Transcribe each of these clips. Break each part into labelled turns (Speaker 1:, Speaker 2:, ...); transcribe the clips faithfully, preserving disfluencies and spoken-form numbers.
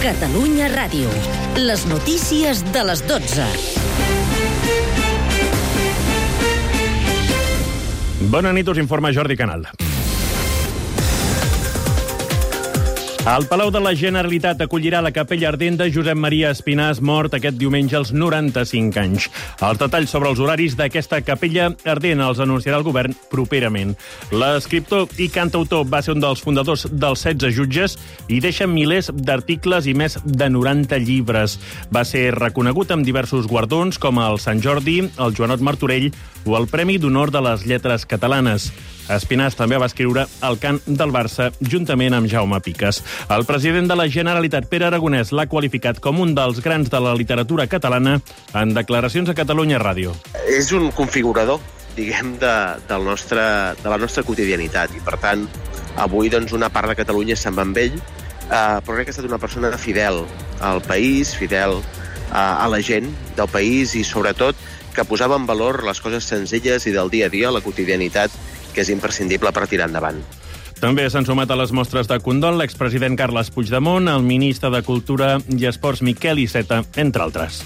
Speaker 1: Catalunya Ràdio. Les notícies de les dotze.
Speaker 2: Bona nit, us informa Jordi Canal. El Palau de la Generalitat acollirà la capella ardent de Josep Maria Espinàs, mort aquest diumenge als noranta-cinc anys. Els detalls sobre els horaris d'aquesta capella ardent els anunciarà el govern properament. L'escriptor i cantautor va ser un dels fundadors dels setze jutges i deixa milers d'articles i més de noranta llibres. Va ser reconegut amb diversos guardons com el Sant Jordi, el Joanot Martorell o el Premi d'Honor de les Lletres Catalanes. Espinàs també va escriure el cant del Barça juntament amb Jaume Piques. El president de la Generalitat, Pere Aragonès, l'ha qualificat com un dels grans de la literatura catalana en declaracions a Catalunya Ràdio.
Speaker 3: És un configurador, diguem, de, del nostre, de la nostra quotidianitat i, per tant, avui doncs, una part de Catalunya se'n va amb ell, eh, però crec que ha estat una persona fidel al país, fidel eh, a la gent del país i, sobretot, que posava en valor les coses senzilles i del dia a dia, la quotidianitat, que és imprescindible per tirar endavant.
Speaker 2: També s'han sumat a les mostres de condol l'expresident Carles Puigdemont, el ministre de Cultura i Esports Miquel Iceta, entre altres.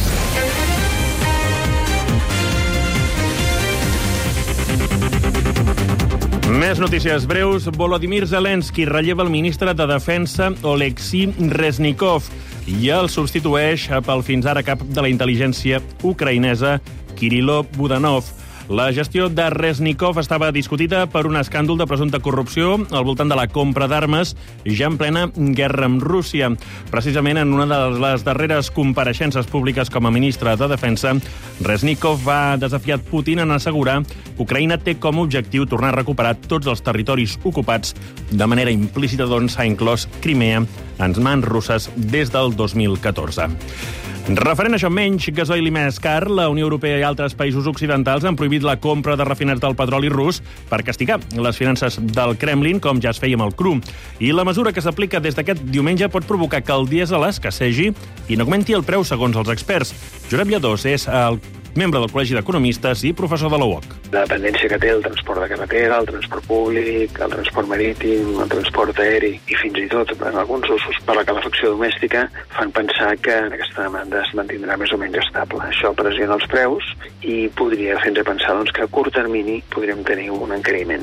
Speaker 2: Més notícies breus. Volodymyr Zelensky relleva el ministre de Defensa Oleksiy Reznikov i el substitueix pel fins ara cap de la intel·ligència ucraïnesa Kirilo Budanov. La gestió de Reznikov estava discutida per un escàndol de presumpta corrupció al voltant de la compra d'armes ja en plena guerra amb Rússia. Precisament en una de les darreres compareixences públiques com a ministre de Defensa, Reznikov va desafiar Putin en assegurar que Ucraïna té com a objectiu tornar a recuperar tots els territoris ocupats. De manera implícita, doncs, s'ha inclòs Crimea en mans russes des del dos mil catorze. Referent a això, menys gasoil i més car, la Unió Europea i altres països occidentals han prohibit la compra de refinats del petroli rus per castigar les finances del Kremlin, com ja es feia amb el cru. I la mesura que s'aplica des d'aquest diumenge pot provocar que el dièsel escassegi i n'augmenti el preu, segons els experts. Josep Lladós és el membre del Col·legi d'Economistes i professor de la U O C.
Speaker 4: La dependència que té el transport de carretera, el transport públic, el transport marítim, el transport aeri i fins i tot en alguns usos per la calefacció domèstica fan pensar que aquesta demanda es mantindrà més o menys estable. Això pressiona els preus i podria fer-nos pensar doncs, que a curt termini podríem tenir un encariment.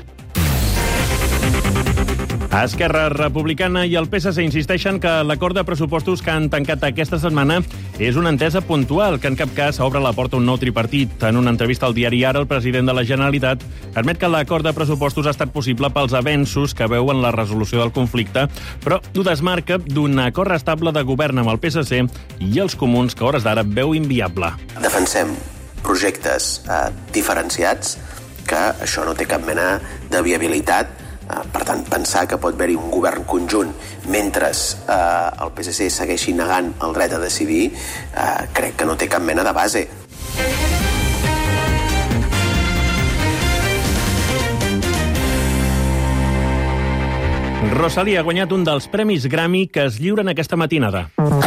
Speaker 2: Esquerra Republicana i el P S C insisteixen que l'acord de pressupostos que han tancat aquesta setmana és una entesa puntual, que en cap cas obre la porta a un nou tripartit. En una entrevista al diari Ara, el president de la Generalitat admet que l'acord de pressupostos ha estat possible pels avenços que veuen la resolució del conflicte, però ho desmarca d'un acord estable de govern amb el P S C i els comuns, que a hores d'ara veu inviable.
Speaker 5: Defensem projectes eh, diferenciats, que això no té cap mena de viabilitat. Per tant, pensar que pot haver-hi un govern conjunt mentre eh, el P S C segueixi negant el dret a decidir, eh, crec que no té cap mena de base.
Speaker 2: Rosalía ha guanyat un dels premis Grammy que es lliuren aquesta matinada.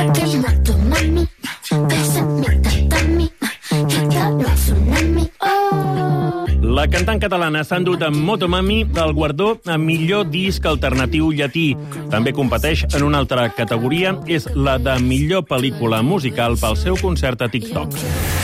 Speaker 2: La cantant catalana s'ha endut amb Motomami el guardó a millor disc alternatiu llatí. També competeix en una altra categoria, és la de millor pel·lícula musical pel seu concert a TikTok.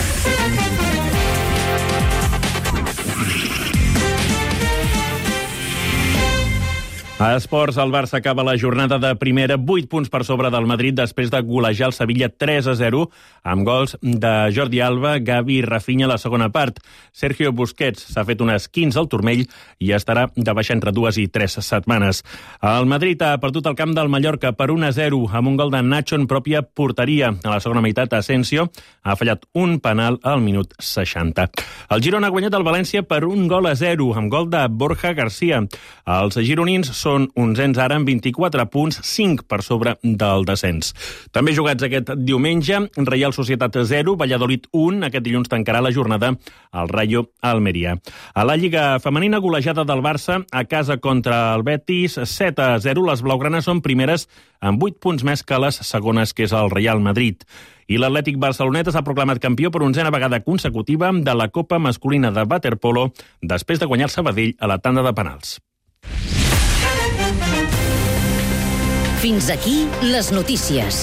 Speaker 2: A esports, el Barça acaba la jornada de primera vuit punts per sobre del Madrid després de golejar el Sevilla tres a zero amb gols de Jordi Alba, Gavi i Rafinha a la segona part. Sergio Busquets s'ha fet unes quinze al turmell i estarà de baixa entre dues i tres setmanes. El Madrid ha perdut el camp del Mallorca per un a zero amb un gol de Nacho en pròpia porteria. A la segona meitat, Asensio ha fallat un penal al minut seixanta. El Girona ha guanyat el València per un gol a zero amb gol de Borja García. Els gironins són són onzens ara amb vint-i-quatre punts, cinc per sobre del descens. També jugats aquest diumenge, Reial Societat zero, Valladolid un. Aquest dilluns tancarà la jornada al Rayo Almeria. A la Lliga Femenina, golejada del Barça a casa contra el Betis, set a zero. Les blaugranes són primeres amb vuit punts més que les segones, que és el Real Madrid. I l'Atlètic Barceloneta s'ha proclamat campió per onzena vegada consecutiva de la Copa Masculina de Waterpolo després de guanyar el Sabadell a la tanda de penals.
Speaker 1: Fins aquí les notícies.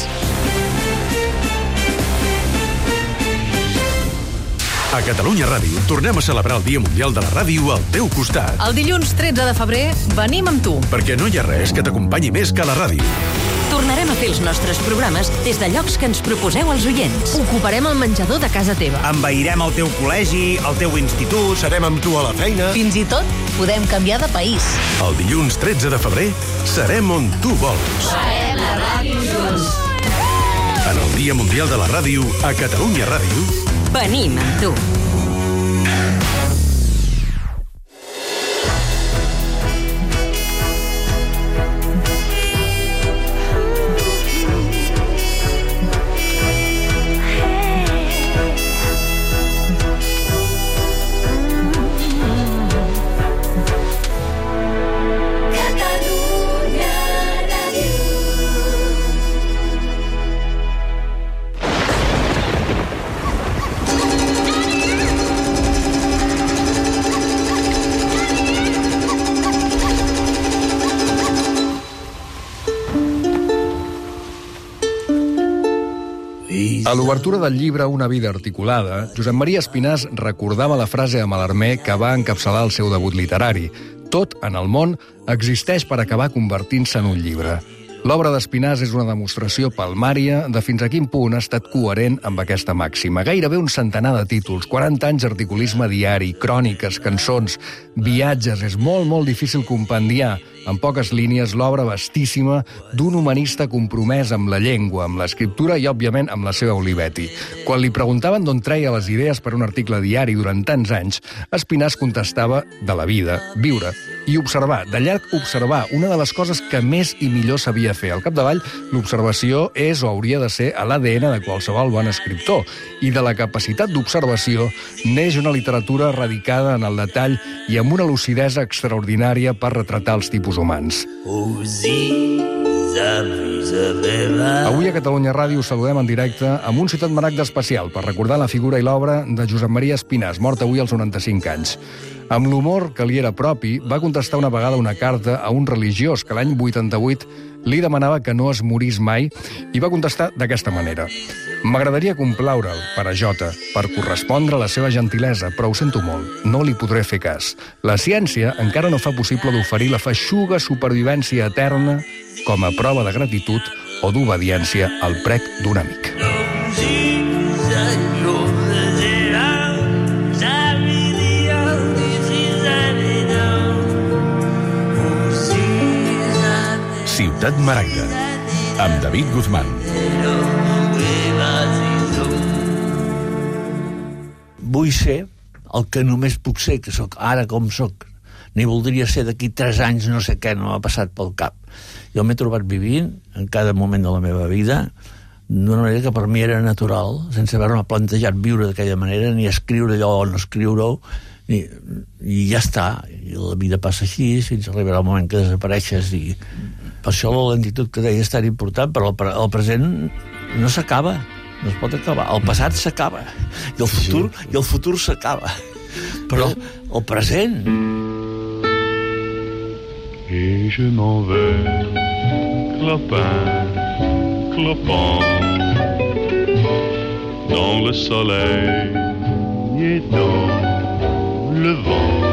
Speaker 6: A Catalunya Ràdio tornem a celebrar el Dia Mundial de la Ràdio al teu costat.
Speaker 7: El dilluns tretze de febrer venim amb tu.
Speaker 6: Perquè no hi ha res que t'acompanyi més que la ràdio.
Speaker 1: Tornarem a fer els nostres programes des de llocs que ens proposeu als oients.
Speaker 7: Ocuparem el menjador de casa teva.
Speaker 8: Envairem el teu col·legi, el teu institut.
Speaker 6: Serem amb tu a la feina.
Speaker 7: Fins i tot podem canviar de país.
Speaker 6: El dilluns tretze de febrer serem on tu vols.
Speaker 7: Farem la ràdio junts.
Speaker 6: En el Dia Mundial de la Ràdio, a Catalunya Ràdio,
Speaker 1: venim amb tu.
Speaker 9: A l'obertura del llibre Una vida articulada, Josep Maria Espinàs recordava la frase a Malarmé que va encapçalar el seu debut literari. Tot en el món existeix per acabar convertint-se en un llibre. L'obra d'Espinàs és una demostració palmària de fins a quin punt ha estat coherent amb aquesta màxima. Gairebé un centenar de títols, quaranta anys d'articulisme diari, cròniques, cançons, viatges. És molt, molt difícil compendiar en poques línies l'obra vastíssima d'un humanista compromès amb la llengua, amb l'escriptura i, òbviament, amb la seva Olivetti. Quan li preguntaven d'on treia les idees per un article diari durant tants anys, Espinàs contestava de la vida, viure i observar, de llarg observar, una de les coses que més i millor sabia fer. Al capdavall, l'observació és o hauria de ser a l'A D N de qualsevol bon escriptor, i de la capacitat d'observació neix una literatura radicada en el detall i amb una lucidesa extraordinària per retratar els tipus humans. Avui a Catalunya Ràdio saludem en directe amb un Ciutat Maragda especial per recordar la figura i l'obra de Josep Maria Espinàs, mort avui als noranta-cinc anys. Amb l'humor que li era propi, va contestar una vegada una carta a un religiós que l'any vuitanta-vuit li demanava que no es morís mai i va contestar d'aquesta manera: m'agradaria complaure'l, per a Jota, per correspondre a la seva gentilesa, però ho sento molt, no li podré fer cas. La ciència encara no fa possible d'oferir la feixuga supervivència eterna com a prova de gratitud o d'obediència al prec d'un amic.
Speaker 6: Ciutat Maragda, amb David Guzmán.
Speaker 10: Vull ser el que només puc ser, que sóc ara com sóc. Ni voldria ser d'aquí tres anys, no sé què, no m'ha passat pel cap. Jo m'he trobat vivint en cada moment de la meva vida d'una manera que per mi era natural, sense haver-me plantejat viure d'aquella manera, ni escriure allò o no escriure-ho, i, i ja està. I la vida passa així, fins a arribar al moment que desapareixes, i per això la lentitud que deia és tan important, però el, el present no s'acaba, no es pot acabar. El passat s'acaba, i el futur, sí. i el futur s'acaba. Però el present...
Speaker 11: Et je m'en vais, clopin, clopant, dans le soleil et dans le vent.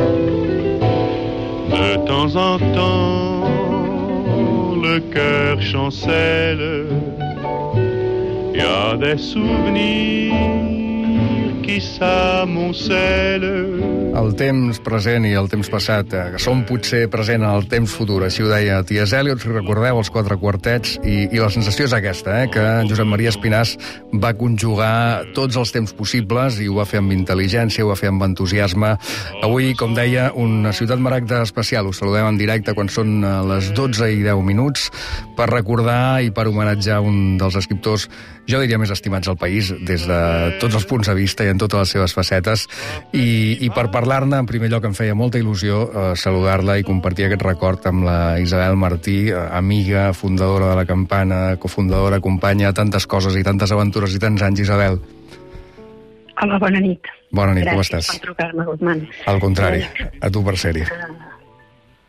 Speaker 11: De temps en temps, le cœur chancelle, y a des souvenirs qui s'amoncellent.
Speaker 9: El temps present i el temps passat, que són potser present en el temps futur, així ho deia T S Eliot, si recordeu, els quatre quartets, i, i la sensació és aquesta, eh, que Josep Maria Espinàs va conjugar tots els temps possibles i ho va fer amb intel·ligència, ho va fer amb entusiasme. Avui, com deia, una Ciutat Maragda especial. Us saludem en directe quan són les dotze i deu minuts per recordar i per homenatjar un dels escriptors, jo diria, més estimats al país des de tots els punts de vista i en totes les seves facetes, i, i per parlar-ne, en primer lloc, em feia molta il·lusió eh, saludar-la i compartir aquest record amb la Isabel Martí, eh, amiga, fundadora de La Campana, cofundadora, companya, tantes coses i tantes aventures i tants anys. Isabel.
Speaker 12: Hola, bona nit.
Speaker 9: Bona nit,
Speaker 12: gràcies,
Speaker 9: com estàs?
Speaker 12: Gràcies per trucar-me, Guzmán.
Speaker 9: Al contrari, a tu per ser-hi.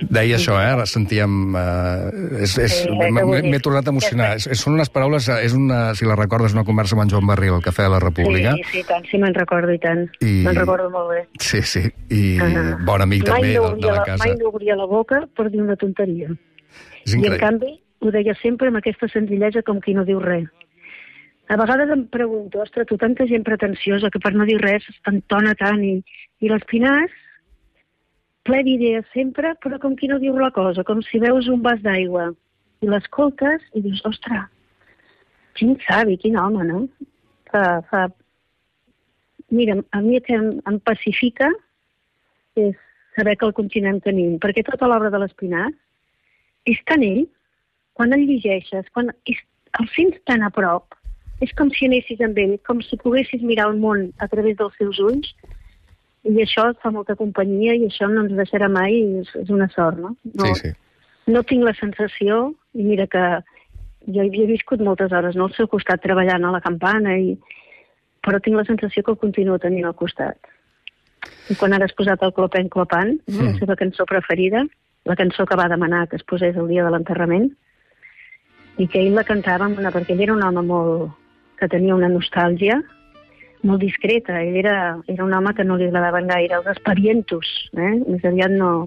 Speaker 9: Deia això, eh? Ara sentíem... Eh, és, és,
Speaker 12: Sí,
Speaker 9: M'he tornat a emocionar. És, són unes paraules... És una, si la recordes, una conversa amb en Joan Barril, al Cafè de la República.
Speaker 12: Sí, sí, tant, sí, me'n recordo i tant.
Speaker 9: I...
Speaker 12: Me'n recordo molt bé.
Speaker 9: Sí, sí. I
Speaker 12: uh-huh.
Speaker 9: bon amic
Speaker 12: mai
Speaker 9: també
Speaker 12: no
Speaker 9: de, de la casa.
Speaker 12: Mai no obria la boca per dir una tonteria.
Speaker 9: És
Speaker 12: I,
Speaker 9: increïble.
Speaker 12: en canvi, ho deia sempre amb aquesta senzillesa com qui no diu res. A vegades em pregunto, ostres, tu tanta gent pretensiosa que per no dir res t'entona tant i, i l'Espinàs ple d'idees sempre, però com qui no diu la cosa, com si veus un vas d'aigua i l'escoltes i dius, ostres, quin savi, quin home, no? Fa, fa... Mira, a mi el que em, em pacifica és saber que el continuem tenint, perquè tota l'obra de l'Espinàs és tan ell, quan el llegeixes, quan és, el sents tan a prop, és com si anessis amb ell, com si poguessis mirar el món a través dels seus ulls, i això et fa molta companyia i això no ens deixarà mai, és, és una sort, no? No,
Speaker 9: sí, sí.
Speaker 12: No tinc la sensació, i mira que jo havia viscut moltes hores no, al seu costat treballant a la campana, i... però tinc la sensació que el continuo tenint al costat. I quan ara has posat el Clopent Clopant, no? mm. la seva cançó preferida, la cançó que va demanar que es posés el dia de l'enterrament, i que ell la cantava amb una... perquè ell era un home molt... que tenia una nostàlgia molt discreta. Ell era, era un home que no li agradaven gaire els espavientos, eh? Més aviat no...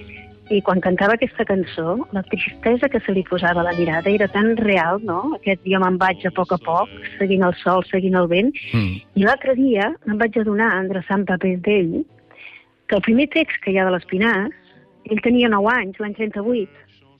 Speaker 12: I quan cantava aquesta cançó, la tristesa que se li posava a la mirada era tan real, no? Aquest jo me'n vaig a poc a poc, seguint el sol, seguint el vent. Mm. I l'altre dia em vaig adonar, endreçant papers d'ell, que el primer text que hi ha de l'Espinàs, ell tenia nou anys, l'any trenta-vuit,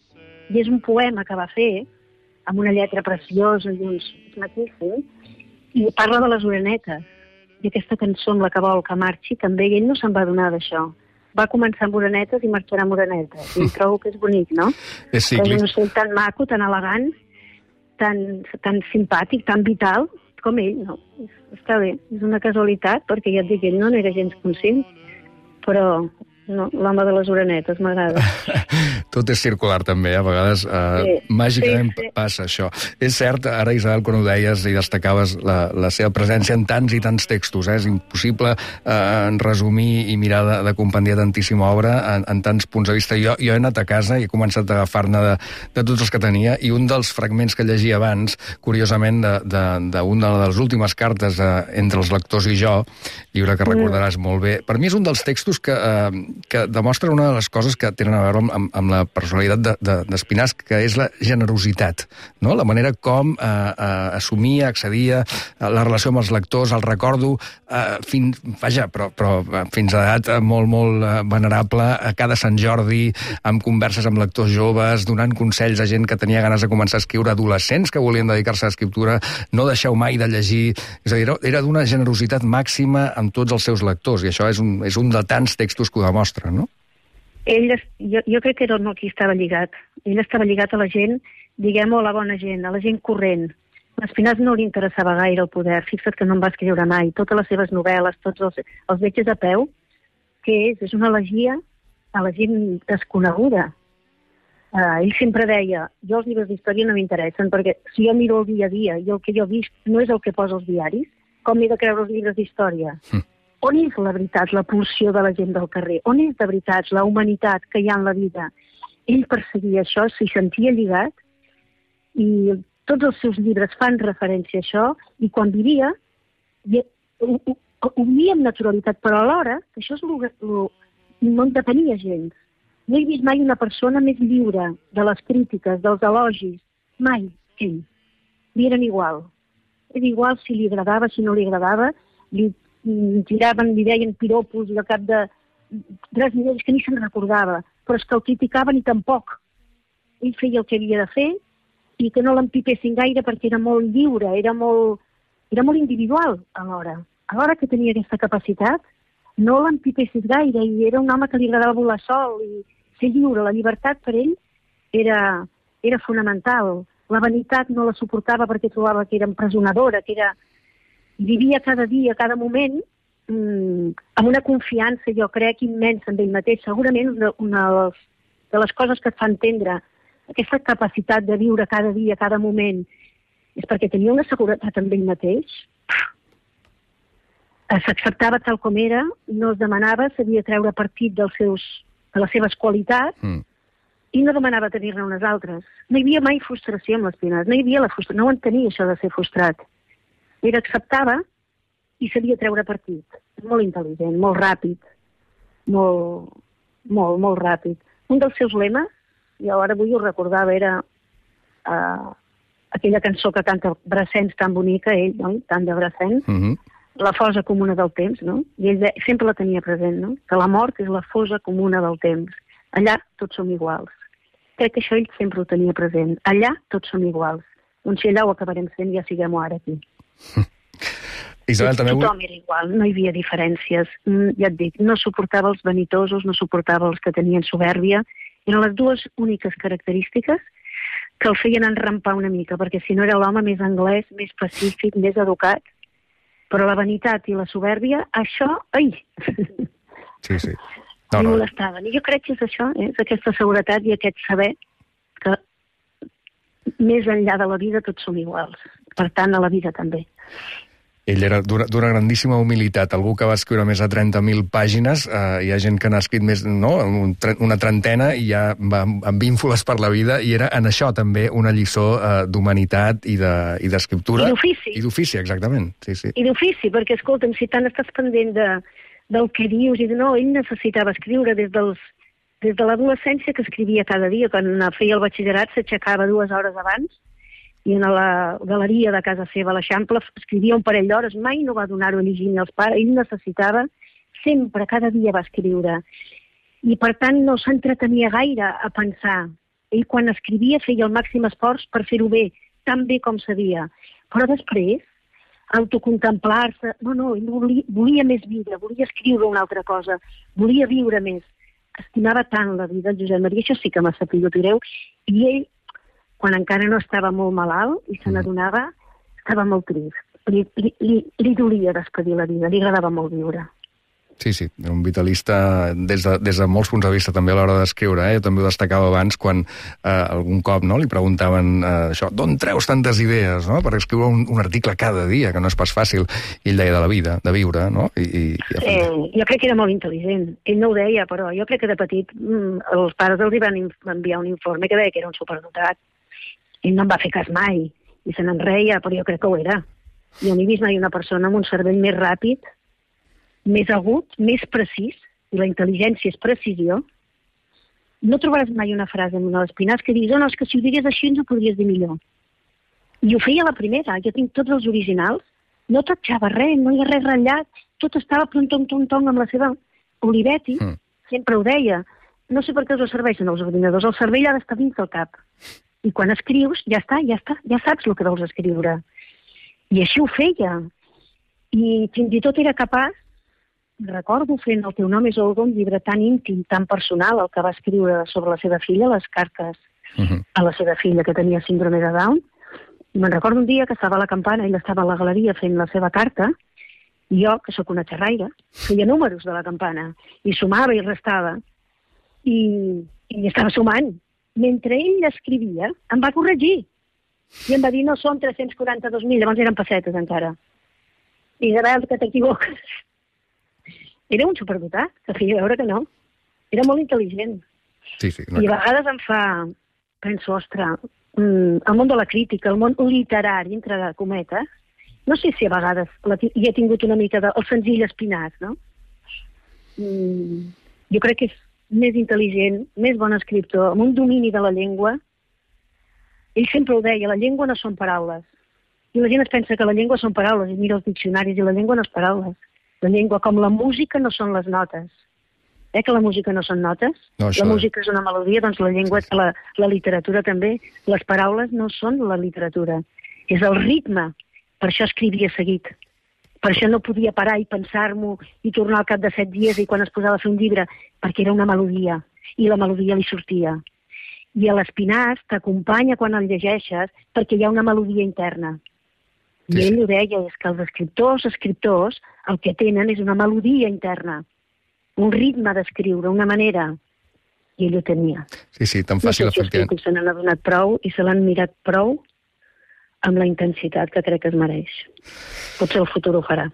Speaker 12: i és un poema que va fer amb una lletra preciosa i uns matisos, i parla de les orenetes. I aquesta cançó amb la que vol que marxi, també ell no se'n va adonar d'això. Va començar amb orenetes i marxarà amb orenetes. I trobo que és bonic, no?
Speaker 9: És cíclic.
Speaker 12: És un ocell tan maco, tan elegant, tan, tan simpàtic, tan vital, com ell, no? Està bé, és una casualitat, perquè ja et dic, ell no n'era gens conscient, però no, l'home de les orenetes m'agrada.
Speaker 9: Tot és circular també, a vegades eh, sí, màgicament sí, sí. passa això. És cert, ara Isabel, quan ho deies i destacaves la, la seva presència en tants i tants textos, eh? És impossible eh, resumir i mirar de, de compendiar tantíssima obra en, en tants punts de vista. Jo, jo he anat a casa i he començat a agafar-ne de, de tots els que tenia, i un dels fragments que llegia abans, curiosament, d'una de, de, de les últimes cartes eh, entre els lectors i jo, llibre que recordaràs mm. molt bé, per mi és un dels textos que, eh, que demostra una de les coses que tenen a veure amb, amb, amb la personalitat d'Espinàs, de, de, que és la generositat, no? La manera com eh, eh, assumia, accedia, eh, la relació amb els lectors, el recordo, eh, fins, vaja, però, però fins a edat molt, molt eh, venerable, a cada Sant Jordi, amb converses amb lectors joves, donant consells a gent que tenia ganes de començar a escriure, adolescents que volien dedicar-se a l'escriptura, no deixeu mai de llegir, és a dir, era d'una generositat màxima amb tots els seus lectors, i això és un, és un de tants textos que ho demostren, no?
Speaker 12: Ell, jo, jo crec que era el qui estava lligat. Ell estava lligat a la gent, diguem-ho, a la bona gent, a la gent corrent. A l'Espinàs no li interessava gaire el poder. Fixa't que no en va escriure mai. Totes les seves novel·les, tots els, els viatges a peu, què és? És una elegia a la gent desconeguda. Uh, ell sempre deia, jo els llibres d'història no m'interessen, perquè si jo miro el dia a dia i el que jo he vist no és el que posa als diaris, com he de creure els llibres d'història? Mm. On és la veritat, la pulsió de la gent del carrer? On és de veritat la humanitat que hi ha en la vida? Ell perseguia això, s'hi sentia lligat, i tots els seus llibres fan referència a això, i quan vivia, ho, ho, ho vivia amb naturalitat, però alhora, això és lo, lo, no en depenia gens. No he vist mai una persona més lliure de les crítiques, dels elogis, mai, ell. Li eren igual. Era igual si li agradava, si no li agradava, li tiraven, li deien piropos i al cap de tres minuts que ni se'n recordava, però és que el criticaven i tampoc. Ell feia el que havia de fer i que no l'empipessin gaire perquè era molt lliure, era molt, era molt individual alhora. Alhora que tenia aquesta capacitat, no l'empipessis gaire, i era un home que li agradava volar sol i ser lliure. La llibertat per ell era, era fonamental. La vanitat no la suportava perquè trobava que era empresonadora, que era... Vivia cada dia, cada moment, mmm, amb una confiança, jo crec, immensa en ell mateix. Segurament una, una de les coses que et fa entendre aquesta capacitat de viure cada dia, cada moment, és perquè tenia una seguretat en ell mateix. S'acceptava tal com era, no es demanava, sabia treure partit dels seus a les seves qualitats, mm. i no demanava tenir-ne unes altres. No hi havia mai frustració amb l'Espinàs, no hi havia la frustració, no ho entenia això de ser frustrat. Era acceptava i sabia treure partit. Molt intel·ligent, molt ràpid, molt, molt, molt ràpid. Un dels seus lemes, i ara avui ho recordava, era uh, aquella cançó que canta Brassens tan bonica, ell, no? Tant de Brassens, mm-hmm. la fosa comuna del temps, no? I ell sempre la tenia present, no? Que la mort és la fosa comuna del temps. Allà tots som iguals. Crec que això ell sempre ho tenia present. Allà tots som iguals. Doncs si allà ho acabarem sent, ja siguem-ho ara aquí.
Speaker 9: Isabel, també...
Speaker 12: Tothom era igual, no hi havia diferències. Mm, ja et dic, no suportava els vanitosos, no suportava els que tenien supèrbia. Eren les dues úniques característiques que el feien enrampar una mica, perquè si no era l'home més anglès, més pacífic, més educat. Però la vanitat i la supèrbia, això... Ai!
Speaker 9: Sí, sí.
Speaker 12: No, no. Molestaven. I jo crec que és això, eh? És aquesta seguretat i aquest saber que més enllà de la vida tots som iguals. Per tant, a la vida també.
Speaker 9: Ell era d'una grandíssima humilitat, algú que va escriure més de trenta mil pàgines, eh, hi ha gent que n'ha escrit més, no?, una trentena i ja va amb ínfoles per la vida, i era en això també una lliçó eh, d'humanitat i d'escriptura.
Speaker 12: I d'ofici.
Speaker 9: I d'ofici, exactament. Sí, sí.
Speaker 12: I d'ofici, perquè, escolta'm, si tant estàs pendent de, del que dius, i de, no, ell necessitava escriure des dels des de l'adolescència, que escrivia cada dia. Quan feia el batxillerat s'aixecava dues hores abans, i a la galeria de casa seva, a l'Eixample, escrivia un parell d'hores, mai no va donar-ho a llegir ni als pares, ell necessitava, sempre, cada dia va escriure. I per tant no s'entretenia gaire a pensar. Ell quan escrivia feia el màxim esforç per fer-ho bé, tan bé com sabia. Però després, autocontemplar-se, no, no, ell volia, volia més vida, volia escriure una altra cosa, volia viure més. Estimava tant la vida, el Josep Maria, això sí que m'ha sabut greu, i ell, quan encara no estava molt malalt i se n'adonava, estava molt trist. Li, li, li, li dolia despedir la vida, li agradava molt viure.
Speaker 9: Sí, sí, un vitalista des de, des de molts punts de vista també a l'hora d'escriure, eh? També ho destacava abans quan eh, algun cop, no?, li preguntaven eh, això, d'on treus tantes idees, no?, per escriure un, un article cada dia, que no és pas fàcil, i ell deia de la vida, de viure, no? I, i, i
Speaker 12: eh, jo crec que era molt intel·ligent, ell no ho deia, però jo crec que de petit mm, els pares els van enviar un informe que deia que era un superdotat. Ell no en va fer cas mai, i se n'en reia, però jo crec que ho era. Jo no he vist mai una persona amb un cervell més ràpid, més agut, més precís, i la intel·ligència és precisió. No trobaràs mai una frase en una d'Espinàs que diguis, oh, no, és que si ho digués així ens ho podries dir millor. I ho feia la primera, jo tinc tots els originals, no tatxava res, no hi ha res ratllat, tot estava plom-tom-tom-tom amb la seva Olivetti, mm. sempre ho deia. No sé per què us serveixen els ordinadors, el cervell ha d'estar dins del cap. I quan escrius, ja està, ja està, ja saps el que vols escriure. I així ho feia. I fins i tot era capaç, recordo fent El teu nom és Olga, un llibre tan íntim, tan personal, el que va escriure sobre la seva filla, les cartes uh-huh. a la seva filla que tenia síndrome de Down. I me'n recordo un dia que estava a la campana, ell estava a la galeria fent la seva carta, i jo, que sóc una xerraire, feia números de la campana, i sumava i restava, i, i estava sumant. Mentre ell escrivia, em va corregir. I em va dir, no són tres-cents quaranta-dos mil, llavors eren pessetes encara. I de veure que t'equivoques. Era un superdotat, que feia veure que no. Era molt intel·ligent.
Speaker 9: Sí, sí, no.
Speaker 12: I a vegades em fa, penso, ostres, el món de la crítica, el món literari, entre cometes, no sé si a vegades hi he tingut una mica del de, senzill Espinàs, no? Mm, jo crec que és més intel·ligent, més bon escriptor, amb un domini de la llengua. Ell sempre ho deia, la llengua no són paraules. I la gent es pensa que la llengua són paraules, i mira els diccionaris, i la llengua no és paraules. La llengua, com la música, no són les notes. Eh, que la música no són notes? No, la música és una melodia, doncs la llengua, sí, sí. La, la literatura també. Les paraules no són la literatura. És el ritme. Per això escrivia seguit. Per això no podia parar i pensar-m'ho i tornar al cap de set dies i quan es posava a fer un llibre, perquè era una melodia, i la melodia li sortia. I a l'Espinàs t'acompanya quan el llegeixes perquè hi ha una melodia interna. I sí, ell ho deia, és que els escriptors, escriptors, el que tenen és una melodia interna, un ritme d'escriure, una manera, i ell ho tenia.
Speaker 9: Sí, sí, tan fàcil,
Speaker 12: no sé si
Speaker 9: efectivament.
Speaker 12: Els se n'han adonat prou i se l'han mirat prou amb la intensitat que crec que es mereix. Potser el futur ho farà.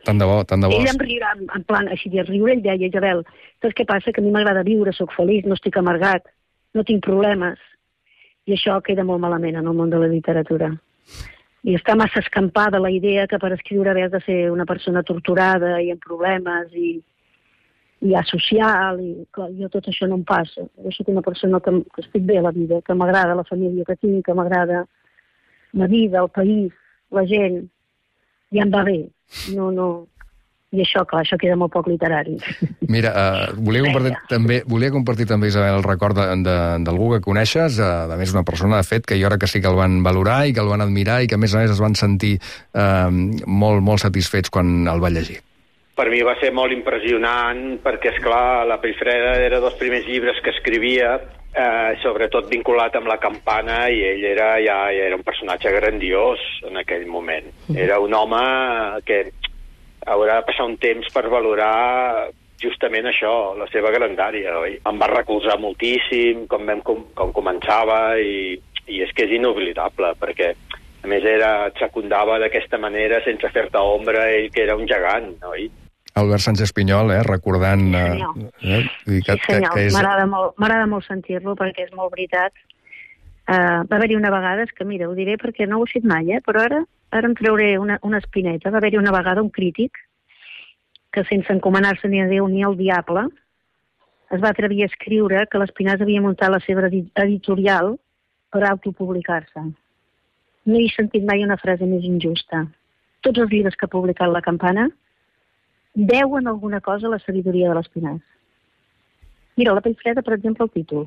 Speaker 9: Tant de bo, tant de bo.
Speaker 12: Ell em riurà, en plan, així de riure, ell deia, Isabel, saps què passa? Que a mi m'agrada viure, sóc feliç, no estic amargat, no tinc problemes. I això queda molt malament en el món de la literatura. I està massa escampada la idea que per escriure has de ser una persona torturada i amb problemes i, i asocial, i clar, jo tot això no em passa. Jo soc una persona que, que estic bé a la vida, que m'agrada la família que tinc, que m'agrada la vida, el país, la gent, i em va bé. No, no... I això, clar, això queda molt poc literari.
Speaker 9: Mira, uh, volia, compartir també, volia compartir també, Isabel, el record d'algú que coneixes, uh, a més una persona, de fet, que jo crec que sí que el van valorar i que el van admirar i que, a més a més, es van sentir uh, molt, molt satisfets quan el va llegir.
Speaker 13: Per mi va ser molt impressionant perquè, esclar, La pell freda era dels primers llibres que escrivia, eh, sobretot vinculat amb la campana, i ell era, ja, ja era un personatge grandiós en aquell moment. Era un home que haurà de passar un temps per valorar justament això, la seva grandària, oi? Em va recolzar moltíssim, com, vam, com, com començava, i, i és que és inoblidable, perquè a més era, et secundava d'aquesta manera, sense fer-te ombra, ell que era un gegant, oi?
Speaker 9: Albert Sánchez Pinyol, eh, recordant...
Speaker 12: Sí, senyor.
Speaker 9: Eh, que,
Speaker 12: sí, senyor.
Speaker 9: que és...
Speaker 12: M'agrada molt, m'agrada molt sentir-lo, perquè és molt veritat. Uh, va haver-hi una vegada, és que mira, ho diré perquè no ho he fet mai, eh, però ara, ara em trauré una, una espineta. Va haver-hi una vegada un crític que, sense encomanar-se ni a Déu ni al diable, es va atrevir a escriure que l'Espinàs havia muntat la seva editorial per autopublicar-se. No he sentit mai una frase més injusta. Tots els llibres que ha publicat La Campana deuen alguna cosa a la sabidoria de l'Espinàs. Mira, La pell freda, per exemple, el títol.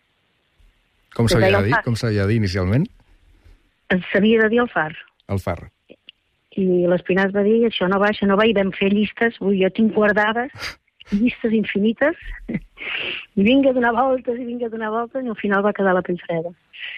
Speaker 9: Com s'havia de dir? Com s'havia de dir inicialment?
Speaker 12: S'havia de dir el far.
Speaker 9: El far.
Speaker 12: I l'Espinàs va dir, això no va, això no va, i vam fer llistes, ui, jo tinc guardades, llistes infinites, i vinga a donar voltes, i vinga a donar voltes, i al final va quedar La pell freda.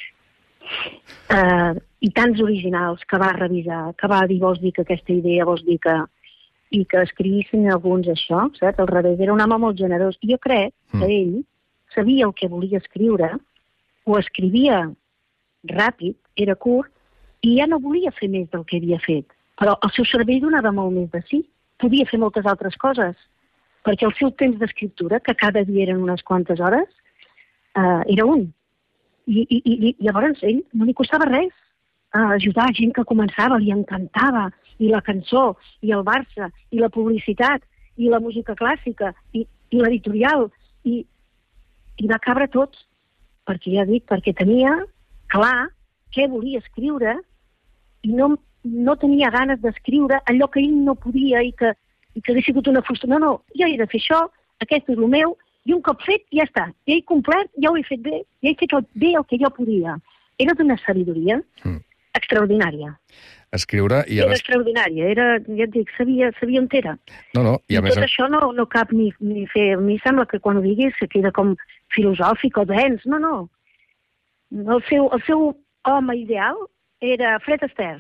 Speaker 12: Uh, I tants originals que va revisar, que va dir, vols dir que aquesta idea, vols dir que... i que escrivissin alguns això, saps? Al revés, era un home molt generós. I jo crec que ell sabia el que volia escriure, ho escrivia ràpid, era curt, i ja no volia fer més del que havia fet. Però el seu cervell donava molt més de sí. Podia fer moltes altres coses, perquè el seu temps d'escriptura, que cada dia eren unes quantes hores, eh, era un. I, i, i llavors ell no li costava res a ajudar gent que començava, li encantava, i la cançó, i el Barça, i la publicitat, i la música clàssica, i, i l'editorial, i, i va cabre tot, perquè ja dic, perquè tenia clar què volia escriure i no, no tenia ganes d'escriure allò que ell no podia i que, i que hauria sigut una frustració. No, no, jo he de fer això, aquest és el meu, i un cop fet, ja està. Ja he complert, ja ho he fet bé, ja he fet el, bé el que jo podia. Era d'una sabidoria mm. extraordinària.
Speaker 9: Escriure i...
Speaker 12: Era extraordinària, era, ja et dic, sabia, sabia on era.
Speaker 9: No, no, i a
Speaker 12: I
Speaker 9: més...
Speaker 12: tot això no, no cap ni, ni fer... A mi sembla que quan ho diguis se queda com filosòfic o dens. No, no. El seu, el seu home ideal era Fred Astaire.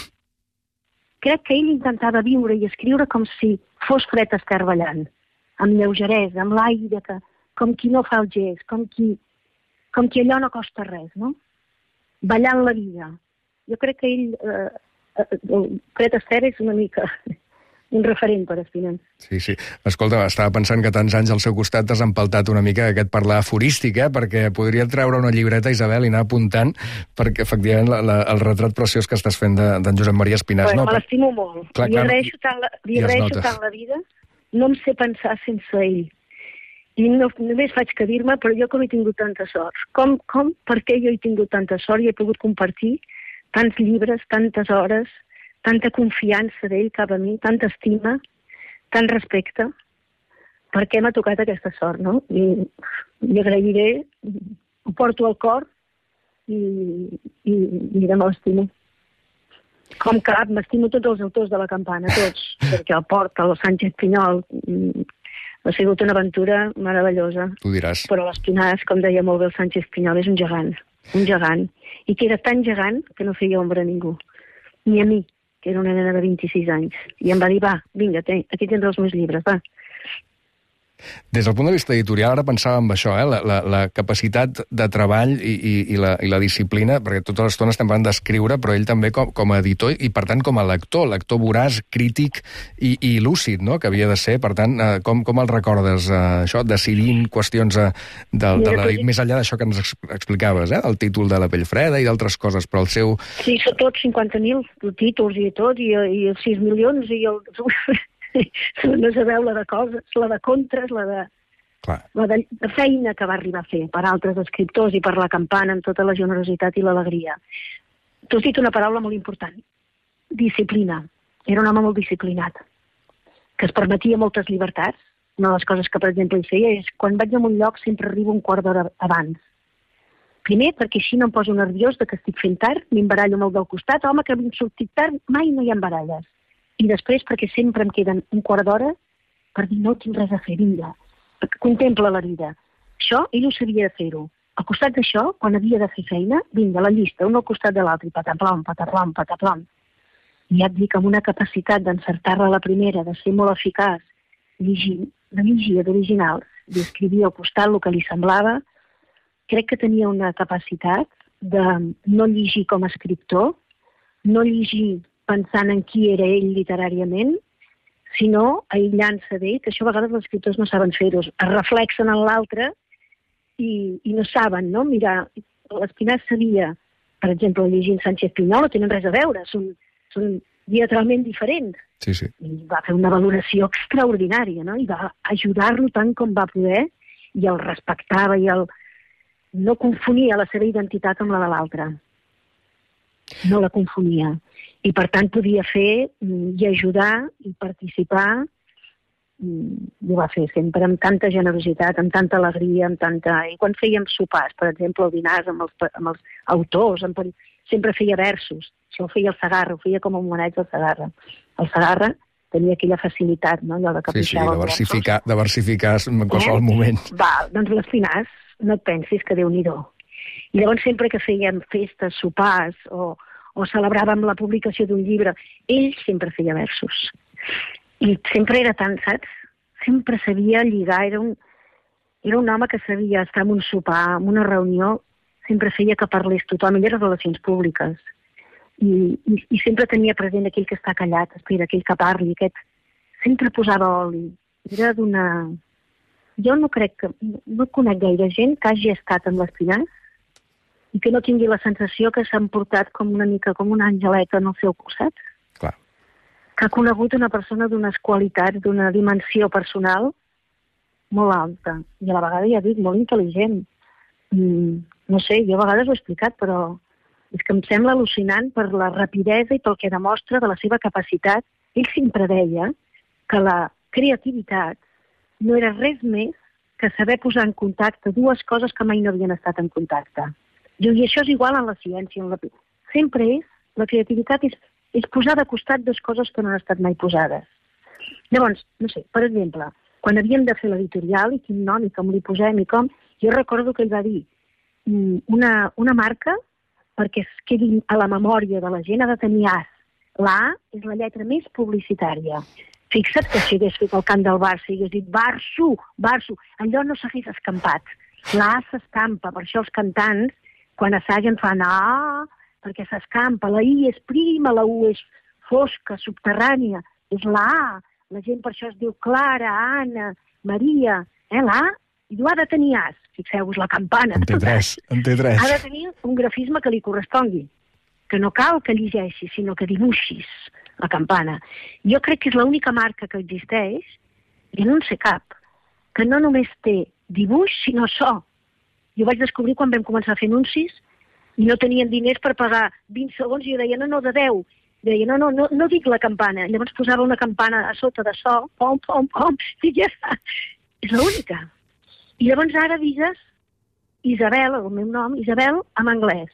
Speaker 12: Crec que ell intentava viure i escriure com si fos Fred Astaire ballant, amb lleugeresa, amb l'aire, que, com qui no fa el gest, com qui, com qui allò no costa res, no? Ballant la vida. Jo crec que ell... Eh, Fred Astaire és una mica un referent per Espinàs.
Speaker 9: Sí, sí. Escolta, estava pensant que tants anys al seu costat t'has empaltat una mica aquest parlar aforístic, eh? Perquè podria treure una llibreta, Isabel, i anar apuntant, perquè efectivament la, la, el retrat preciós que estàs fent d'en de, Josep Maria Espinàs...
Speaker 12: Bueno,
Speaker 9: no?
Speaker 12: me l'estimo molt. Clar, li agraeixo tant la, li agraeixo tant la vida. No em sé pensar sense ell. I no, només faig que dir-me, però jo com he tingut tanta sort. Com, com, per què jo he tingut tanta sort i he pogut compartir tants llibres, tantes hores, tanta confiança d'ell cap a mi, tanta estima, tant respecte, perquè m'ha tocat aquesta sort, no? I li agrairé, ho porto al cor i, i mira, me l'estimo. Com cap, m'estimo tots els autors de La Campana, tots, perquè el Porta, el Sánchez Pinyol, ha sigut una aventura meravellosa.
Speaker 9: Tu diràs.
Speaker 12: Però l'Espinàs, com deia molt bé el Sánchez Pinyol, és un gegant, un gegant, i que era tan gegant que no feia ombra a ningú, ni a mi, que era una nena de vint-i-sis anys. I em va dir, va, vinga, té, aquí tens els meus llibres, va.
Speaker 9: Des del punt de vista editorial, ara pensava en això, eh? la, la, la capacitat de treball i, i, i, la, i la disciplina, perquè tota l'estona estem parlant d'escriure, però ell també com, com a editor i, per tant, com a lector, lector voraç, crític i, i lúcid, no?, que havia de ser. Per tant, eh, com, com el recordes, eh, això, decidint qüestions eh, del, de la, més enllà d'això que ens explicaves, eh? El títol de La pell freda i d'altres coses, però el seu...
Speaker 12: Sí, són tots cinquanta mil títols i tot, i, i els sis milions, i el... no sabeu la de coses, la de contres, la de, la de, de feina que va arribar a fer per altres escriptors i per la Campana amb tota la generositat i l'alegria. Tu has dit una paraula molt important, disciplina. Era un home molt disciplinat, que es permetia moltes llibertats. Una de les coses que, per exemple, ell feia és quan vaig a un lloc sempre arribo un quart d'hora abans. Primer, perquè així no em poso nerviós de que estic fent tard, m'embarallo amb el del costat, home, que m'he sortit tard, mai no hi ha embaralles. I després perquè sempre em queden un quart d'hora per dir no tinc res a fer, vinga, contempla la vida. Això ell ho sabia fer-ho. Al costat d'això, quan havia de fer feina, vinga, la llista, un al costat de l'altre, i pataplam, pataplam, pataplam. I ja et dic, amb una capacitat d'encertar-la a la primera, de ser molt eficaç, llegir, de llegir d'originals, i escrivir al costat el que li semblava, crec que tenia una capacitat de no llegir com a escriptor, no llegir pensant en qui era ell literàriament, sinó aïllant-se d'ell, que això a vegades els escriptors no saben fer-ho, es reflexen en l'altre i, i no saben, no? Mira, l'Espinàs sabia, per exemple, llegint Sánchez Pinyol, no tenen res a veure, són, són diametralment diferents.
Speaker 9: Sí, sí.
Speaker 12: I va fer una valoració extraordinària, no? I va ajudar-lo tant com va poder, i el respectava, i el... no confonia la seva identitat amb la de l'altre. No la confonia. I, per tant, podia fer i ajudar i participar, i ho va fer sempre amb tanta generositat, amb tanta alegria, amb tanta... I quan fèiem sopars, per exemple, al dinars amb els, amb els autors, amb... sempre feia versos. Això ho feia el Segarra, ho feia com a homenatge al Segarra. El Segarra tenia aquella facilitat, no?, allò de
Speaker 9: que sí, sí, de versificar, de versificar en qualsevol eh? moment.
Speaker 12: Va, doncs l'Espinàs, no et pensis que Déu-n'hi-do. I llavors sempre que fèiem festes, sopars, o... o celebràvem la publicació d'un llibre, ell sempre feia versos. I sempre era tan, saps? Sempre sabia lligar, era un, era un home que sabia estar en un sopar, en una reunió, sempre feia que parlés tothom, ell era relacions públiques. I, i, i sempre tenia present aquell que està callat, espera, aquell que parli, aquest... Sempre posava oli. Era d'una... Jo no crec que... No conec gaire gent que hagi estat amb l'Espinàs i que no tingui la sensació que s'han portat com una mica com una angeleta en el seu costat.
Speaker 9: Clar.
Speaker 12: Que ha conegut una persona d'unes qualitats, d'una dimensió personal molt alta. I a la vegada, ja dic, molt intel·ligent. Mm, no sé, jo a vegades ho he explicat, però és que em sembla al·lucinant per la rapidesa i pel que demostra de la seva capacitat. Ell sempre deia que la creativitat no era res més que saber posar en contacte dues coses que mai no havien estat en contacte. I això és igual en la ciència. En la... Sempre és, la creativitat és, és posar de costat dues coses que no han estat mai posades. Llavors, no sé, per exemple, quan havíem de fer l'editorial i quin nom i com li posem i com, jo recordo que ell va dir una, una marca perquè es quedi a la memòria de la gent ha de tenir as. La A és la lletra més publicitària. Fixa't que si hagués fet el cant del Barça i hagués dit Barço, Barço, allò no s'hagués escampat. La A s'escampa, per això els cantants quan assagen fan A, perquè s'escampa. La I és prima, la U és fosca, subterrània. És la A. La gent per això es diu Clara, Anna, Maria. Eh, la A, i ho ha de tenir as. Fixeu-vos, la campana.
Speaker 9: En té tres, en té tres.
Speaker 12: Ha de tenir un grafisme que li correspongui. Que no cal que llegeixis, sinó que dibuixis la campana. Jo crec que és l'única marca que existeix, i no en sé cap, que no només té dibuix, sinó so. Jo vaig descobrir quan vam començar a fer anuncis i no tenien diners per pagar vint segons i jo deia, no, no, de deu. Deia, no, no, no, no dic la campana. Llavors posava una campana a sota de so, pom, pom, pom, i ja està. És l'única. I llavors ara digues Isabel, el meu nom, Isabel, en anglès.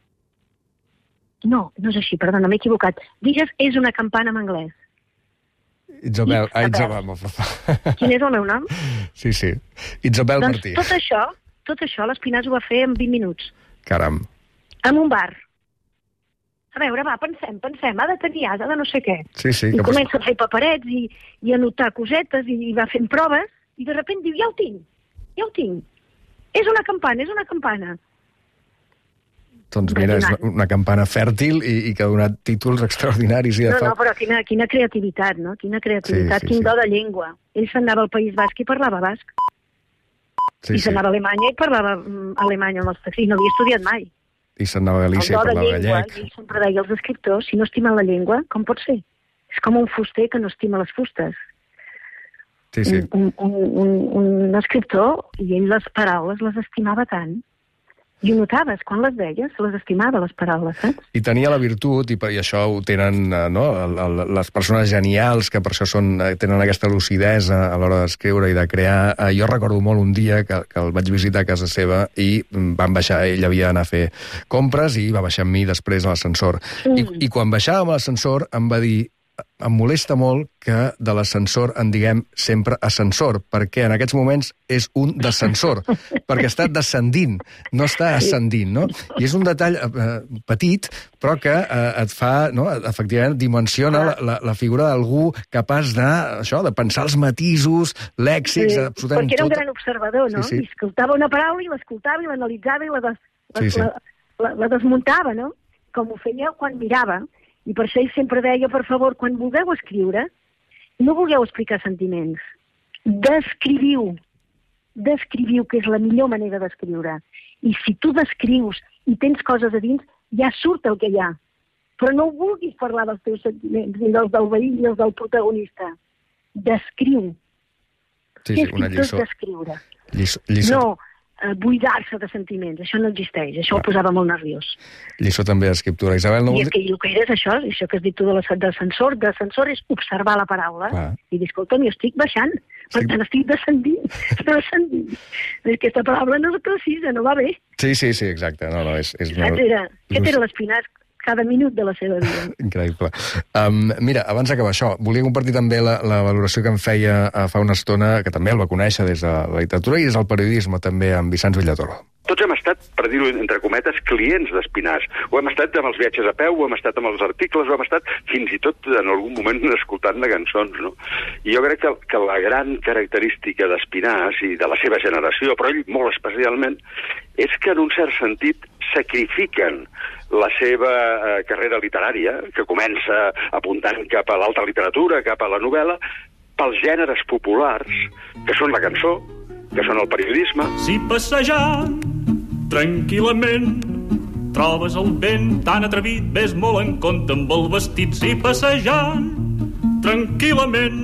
Speaker 12: No, no és així, perdona, m'he equivocat. Digues, és una campana en anglès.
Speaker 9: Isabel, ah, Isabel.
Speaker 12: Quin és el meu nom?
Speaker 9: Sí, sí. Isabel
Speaker 12: doncs
Speaker 9: Martí.
Speaker 12: Tot això, tot això l'Espinàs ho va fer en vint minuts.
Speaker 9: Caram.
Speaker 12: En un bar. A veure, va, pensem, pensem, ha de tenir asa de no sé què.
Speaker 9: Sí, sí.
Speaker 12: I
Speaker 9: que
Speaker 12: comença a fer paperets i, i a anotar cosetes i, i va fent proves i de sobte diu, ja ho tinc, ja ho tinc. És una campana, és una campana.
Speaker 9: Doncs mira, és una campana fèrtil i, i que ha donat títols extraordinaris. I de
Speaker 12: no,
Speaker 9: fa...
Speaker 12: no, però quina, quina creativitat, no? Quina creativitat, sí, sí, quin sí. do de llengua. Ell s'anava al País Basc i parlava basc. Sí, I s'anava sí. a Alemanya i parlava alemany amb els taxis. No havia estudiat mai.
Speaker 9: I s'anava a Galícia i parlava llengua, gallec.
Speaker 12: I ell sempre deia als escriptors, si no estimen la llengua, com pot ser? És com un fuster que no estima les fustes.
Speaker 9: Sí, sí.
Speaker 12: Un, un, un, un escriptor, i ell les paraules les estimava tant. I ho notaves, quan les veies, les estimava, les paraules, saps?
Speaker 9: I tenia la virtut, i, i això ho tenen no, el, el, les persones genials, que per això són, tenen aquesta lucidesa a l'hora d'escriure i de crear. Jo recordo molt un dia que, que el vaig visitar a casa seva i van baixar, ell havia d'anar a fer compres i va baixar amb mi després a l'ascensor. Mm. I, I quan baixàvem a l'ascensor em va dir, em molesta molt que de l'ascensor en diguem sempre ascensor, perquè en aquests moments és un descensor, perquè està descendint, no està ascendint, no? I és un detall eh, petit, però que eh, et fa, no, efectivament, dimensiona la, la, la figura d'algú capaç de, això, de pensar els matisos, lèxics,
Speaker 12: sí,
Speaker 9: absolutament tot.
Speaker 12: Perquè era un gran observador, no? Sí, sí. I escoltava una paraula i l'escoltava i l'analitzava i la, des, la, sí, sí. La, la, la desmuntava, no? Com ho feia quan mirava. I per això ell sempre deia, per favor, quan vulgueu escriure, no vulgueu explicar sentiments. Descriviu. Descriviu, que és la millor manera d'escriure. I si tu descrius i tens coses a dins, ja surt el que hi ha. Però no vulguis parlar dels teus sentiments, ni dels del veí, ni dels del protagonista. Descriu.
Speaker 9: Sí, sí, una lliçó.
Speaker 12: D'escriure.
Speaker 9: Lliçó, lliçó. No,
Speaker 12: eh, buidar-se de sentiments. Això no existeix. Això ah. ho posava molt nerviós.
Speaker 9: Lliçó també d'escriptura. Isabel, no
Speaker 12: I és que el que era és això, això que has dit tu de l'ascensor. D'ascensor és observar la paraula ah. i dir, escolta'm, jo estic baixant, per tant estic descendint. descendint. Aquesta paraula no és precisa, no va bé.
Speaker 9: Sí, sí, sí, exacte. No, no, és, és
Speaker 12: molt... Era, aquest era l'Espinàs cada minut de la seva vida.
Speaker 9: Increïble. Um, mira, abans d'acabar això, volia compartir també la, la valoració que em feia uh, fa una estona, que també el va conèixer des de la literatura i des del periodisme, també, amb Vicenç Villatoro.
Speaker 14: Tots hem estat, per dir-ho entre cometes, clients d'Espinàs. Ho hem estat amb els viatges a peu, ho hem estat amb els articles, ho hem estat fins i tot en algun moment escoltant de cançons, no? I jo crec que, que la gran característica d'Espinàs i de la seva generació, però ell molt especialment, és que en un cert sentit sacrifiquen la seva eh, carrera literària, que comença apuntant cap a l'alta literatura, cap a la novel·la, pels gèneres populars, que són la cançó, que són el periodisme.
Speaker 15: Si passejant tranquil·lament trobes el vent tan atrevit, ves molt en compte amb el vestit. Si passejant tranquil·lament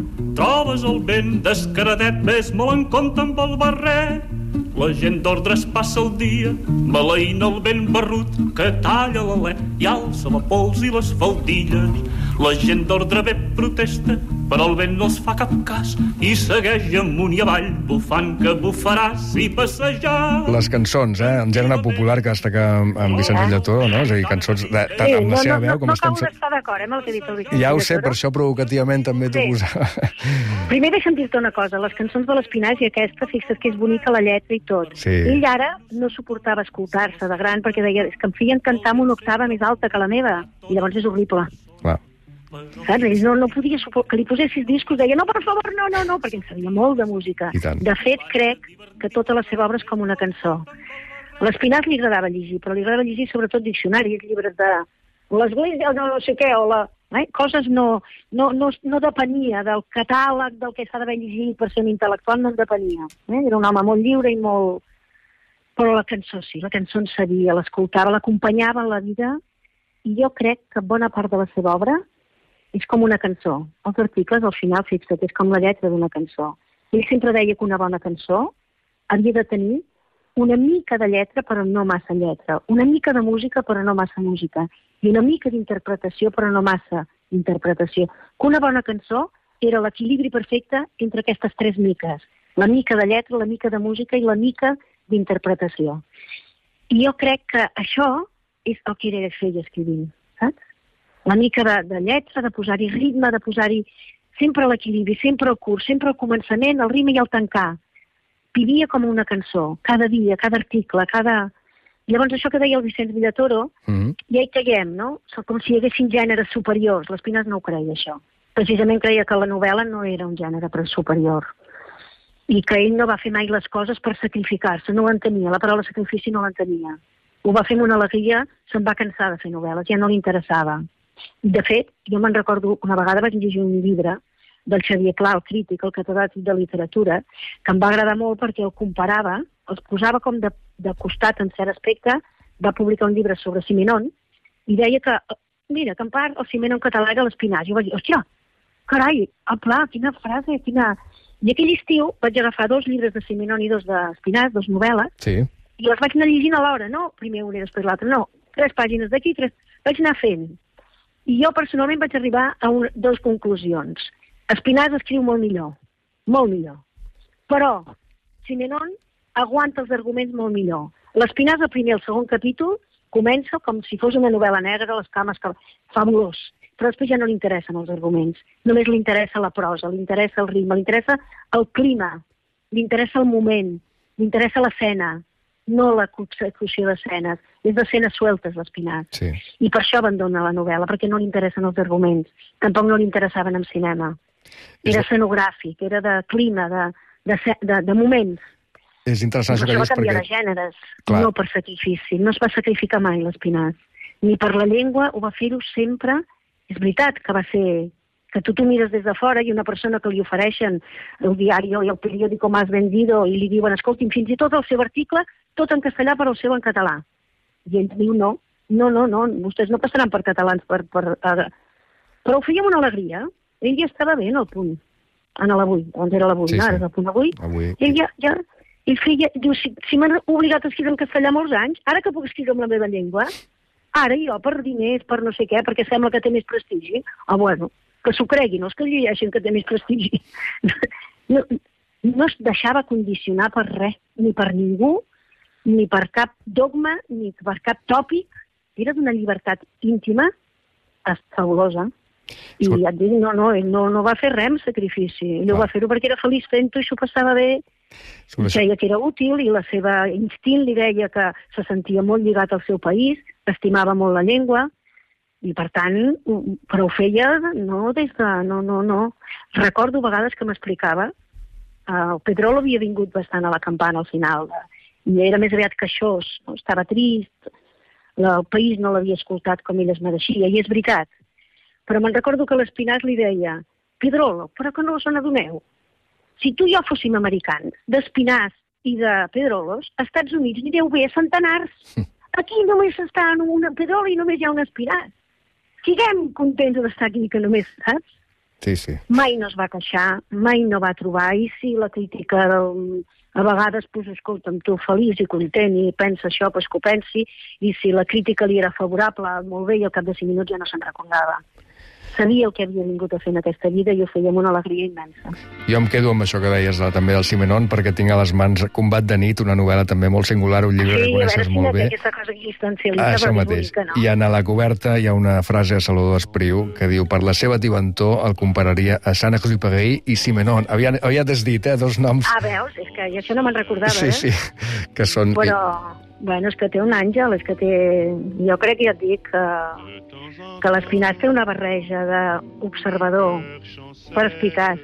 Speaker 15: trobes el vent descaradet, ves molt en compte amb el barret. La gent d'ordre es passa el dia maleint el vent barrut que talla l'alè i alça la pols i les faldilles. La gent d'ordre bé protesta, però el vent no els fa cap cas i segueix amunt i avall bufant que bufaràs i passejar.
Speaker 9: Les cançons, eh? En gènere popular que destaca amb Vicenç Villatoro, no? És a dir, cançons de, tant amb la seva veu com
Speaker 12: no,
Speaker 9: estan...
Speaker 12: No, no acabo d'estar d'acord, eh, amb el que ha dit el Vicenç.
Speaker 9: Ja ho sé, per això provocativament també t'ho
Speaker 12: sí.
Speaker 9: posava.
Speaker 12: Primer deixa'm dir-te una cosa, les cançons de l'Espinàs i aquesta, fixa't que és bonica la lletra i tot.
Speaker 9: Sí.
Speaker 12: Ell ara no suportava escoltar-se de gran perquè deia, és que em feien cantar amb una octava més alta que la meva, i llavors és horrible.
Speaker 9: Clar.
Speaker 12: Saps? Ell no, no podia suportar que li posessis discos, deia, no, per favor, no, no, no, perquè en sabia molt de música. De fet, crec que tota la seva obra és com una cançó. A l'Espinàs li agradava llegir, però li agradava llegir sobretot diccionaris, llibres de l'església, no, no sé què, o la... Eh? Coses no, no, no, no depenia del catàleg del que s'ha d'haver llegit per ser un intel·lectual, no en depenia. Eh? Era un home molt lliure i molt... Però la cançó sí, la cançó en sabia, l'escoltava, l'acompanyava en la vida, i jo crec que bona part de la seva obra és com una cançó. Els articles, al final, fixa't, és com la lletra d'una cançó. Ell sempre deia que una bona cançó havia de tenir una mica de lletra però no massa lletra, una mica de música però no massa música, i una mica d'interpretació però no massa interpretació. Que una bona cançó era l'equilibri perfecte entre aquestes tres miques, la mica de lletra, la mica de música i la mica d'interpretació. I jo crec que això és el que ell feia escrivint, saps? La mica de, de lletra, de posar-hi ritme, de posar-hi sempre l'equilibri, sempre el curs, sempre el començament, el ritme i el tancar. Vivia com una cançó, cada dia, cada article, cada... Llavors això que deia el Vicenç Villatoro, mm-hmm. ja hi caiguem, no? Com si hi haguessin gèneres superiors. L'Espinàs no ho creia, això. Precisament creia que la novel·la no era un gènere superior. i que ell no va fer mai les coses per sacrificar-se, no l'entenia, la paraula sacrifici no l'entenia. Ho va fer amb una alegria, se'n va cansar de fer novel·les, ja no li interessava. De fet, jo me'n recordo, una vegada vaig llegir un llibre del Xavier Pla, el crític, el catedràtic de literatura, que em va agradar molt perquè el comparava, els posava com de, de costat en cert aspecte, va publicar un llibre sobre Simenon, i deia que, mira, que en part el Simenon català era l'Espinàs. Jo vaig dir, hòstia, carai, a Pla, quina frase, quina... I aquell estiu vaig agafar dos llibres de Simenon i dos d'Espinàs, dos novel·les,
Speaker 9: sí.
Speaker 12: I les vaig anar llegint alhora, no primer una i després l'altra, no, tres pàgines d'aquí, tres... Vaig anar fent. I jo personalment vaig arribar a un, dues conclusions. Espinàs escriu molt millor, molt millor. Però Simenon aguanta els arguments molt millor. L'Espinàs, el primer i el segon capítol, comença com si fos una novel·la negra, les cames, fabulós. Però després ja no li interessen els arguments. Només li interessa la prosa, li interessa el ritme, li interessa el clima, li interessa el moment, li interessa l'escena, no la consecució d'escenes. És d'escenes sueltes, l'Espinàs.
Speaker 9: Sí.
Speaker 12: I per això abandona la novel·la, perquè no li interessen els arguments. Tampoc no li interessaven en cinema. Era escenogràfic, era de clima, de, de, de, de moments.
Speaker 9: És interessant això que dius,
Speaker 12: perquè... va canviar
Speaker 9: perquè...
Speaker 12: de gèneres,
Speaker 9: Clar.
Speaker 12: No per sacrifici. No es va sacrificar mai, l'Espinàs. Ni per la llengua, ho va fer-ho sempre. És veritat que va ser... que tu t'ho mires des de fora i una persona que li ofereixen el diari i el periòdico Más Vendido i li diuen, escolti'm, fins i tot el seu article, tot en castellà però el seu en català. I ell diu, no, no, no, no, vostès no passaran per catalans, per, per, per... però ho feia amb una alegria. Ell ja estava bé en el punt, en l'avui, on era l'avui,
Speaker 9: sí,
Speaker 12: no?
Speaker 9: Sí.
Speaker 12: Ara és el punt avui.
Speaker 9: avui.
Speaker 12: Ell ja, ja, ell feia, diu, si, si m'han obligat a escriure en castellà molts anys, ara que puc escriure en la meva llengua, ara jo, per diners, per no sé què, perquè sembla que té més prestigi, ah, bueno, que s'ho creguin, els que llegeixen que té més prestigi. No, no es deixava condicionar per res, ni per ningú, ni per cap dogma, ni per cap tòpic. Era d'una llibertat íntima fabulosa. I ja et dic, no, no, ell no, no va fer res amb sacrifici. Ell ho va fer-ho perquè era feliç fent-ho i s'ho passava bé. Deia que era útil i la seva instint li deia que se sentia molt lligat al seu país, estimava molt la llengua i, per tant, però ho feia no des de... no, no, no. Recordo vegades que m'explicava, el Pedrolo havia vingut bastant a la campana al final i era més aviat queixós, no? Estava trist, el país no l'havia escoltat com ell es mereixia, i és veritat. Però me'n recordo que l'Espinàs li deia, Pedrolo, però que no us n'adoneu. Si tu i jo fóssim americans, d'Espinàs i de Pedrolos, als Estats Units n'hi deu bé centenars. Aquí només està un Pedrolo i només hi ha un Espinàs. Siguem contents d'estar aquí, que només, saps?
Speaker 9: Sí, sí.
Speaker 12: Mai no es va queixar, mai no va trobar, i si la crítica del... a vegades, pues, escolta'm, tu feliç i content i pensa això, pues que ho pensi, i si la crítica li era favorable, molt bé, i al cap de cinc minuts ja no se'n recordava. Sabia el que havia vingut a fer en aquesta vida i ho feia amb una alegria immensa.
Speaker 9: Jo em quedo amb això que deies també del Simenon, perquè tinc a les mans Combat de nit, una novel·la també molt singular, un llibre
Speaker 12: sí,
Speaker 9: que coneixes molt bé.
Speaker 12: Sí, a veure, aquesta cosa existencialista,
Speaker 9: ah,
Speaker 12: però és bonica, no?
Speaker 9: I en la coberta hi ha una frase de Salvador Espriu que diu, per la seva tibantor el compararia a Saint-Exupéry i Simenon. Aviat, aviat has dit, eh, dos noms...
Speaker 12: Ah, veus? És que això no me'n recordava,
Speaker 9: sí,
Speaker 12: eh?
Speaker 9: Sí, sí, que són...
Speaker 12: Però... Bueno, és que té un àngel, és que té... Jo crec que ja et dic que, que l'Espinàs té una barreja d'observador perspicaç.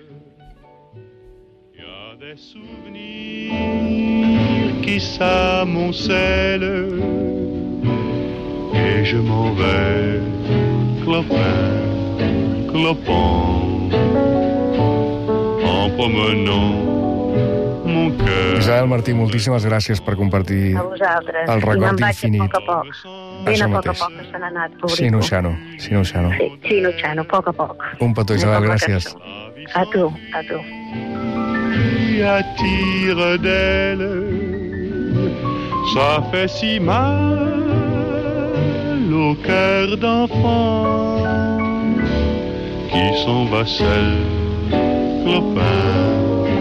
Speaker 11: Il y a des souvenirs qui s'amoncellent et je m'en vais clopin, clopant en promenant.
Speaker 9: Isabel Martí, moltíssimes gràcies per compartir el record infinit.
Speaker 12: I me'n vaig a poc a poc. Ben a poc a poc que se n'ha anat, pobrito.
Speaker 9: Sino Xano, Sino Xano.
Speaker 12: Sí, Sino Xano, a poc a poc.
Speaker 9: Un petó, Isabel, gràcies.
Speaker 12: A tu, a tu.
Speaker 11: Qui attire d'elle, ça fait si mal au cœur d'enfant qui s'en va seul, clopin.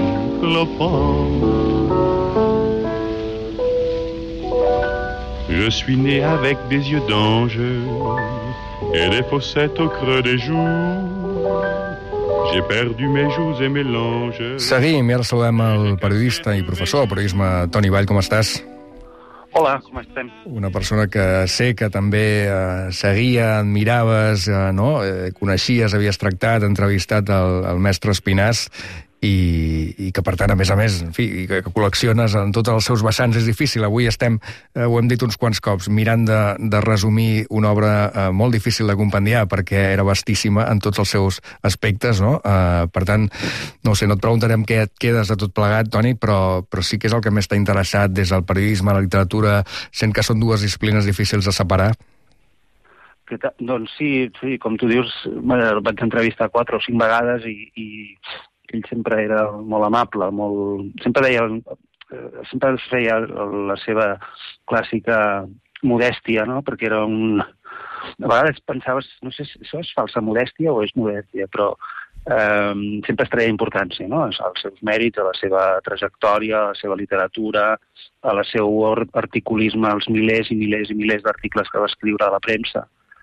Speaker 11: Je suis né avec des yeux d'ange et des fossettes au creux des joues. J'ai perdu mes joues et mes langes.
Speaker 9: Seguim, i ara saludem el periodista i professor de periodisme Toni Vall. Com estàs?
Speaker 16: Hola, com estem?
Speaker 9: Una persona que sé que també eh, seguia, admiraves, eh, no? eh, coneixies, havies tractat, entrevistat el, el mestre Espinàs, i, i que, per tant, a més a més, en fi, que, que col·lecciones en tots els seus vessants. És difícil. Avui estem, eh, ho hem dit uns quants cops, mirant de, de resumir una obra eh, molt difícil de compendiar, perquè era vastíssima en tots els seus aspectes, no? Eh, per tant, no sé, no et preguntarem què et quedes de tot plegat, Toni, però, però sí que és el que més t'ha interessat des del periodisme, la literatura, sent que són dues disciplines difícils de separar.
Speaker 16: Que doncs sí, sí, com tu dius, el vaig entrevistar quatre o cinc vegades i, i ell sempre era molt amable, molt... sempre deia, sempre feia la seva clàssica modèstia, no? Perquè era un... A vegades pensaves, no sé si això és falsa modèstia o és modèstia, però eh, sempre es treia importància, no? Als seus mèrits, a la seva trajectòria, a la seva literatura, a la seu articulisme, als milers i milers i milers d'articles que va escriure a la premsa.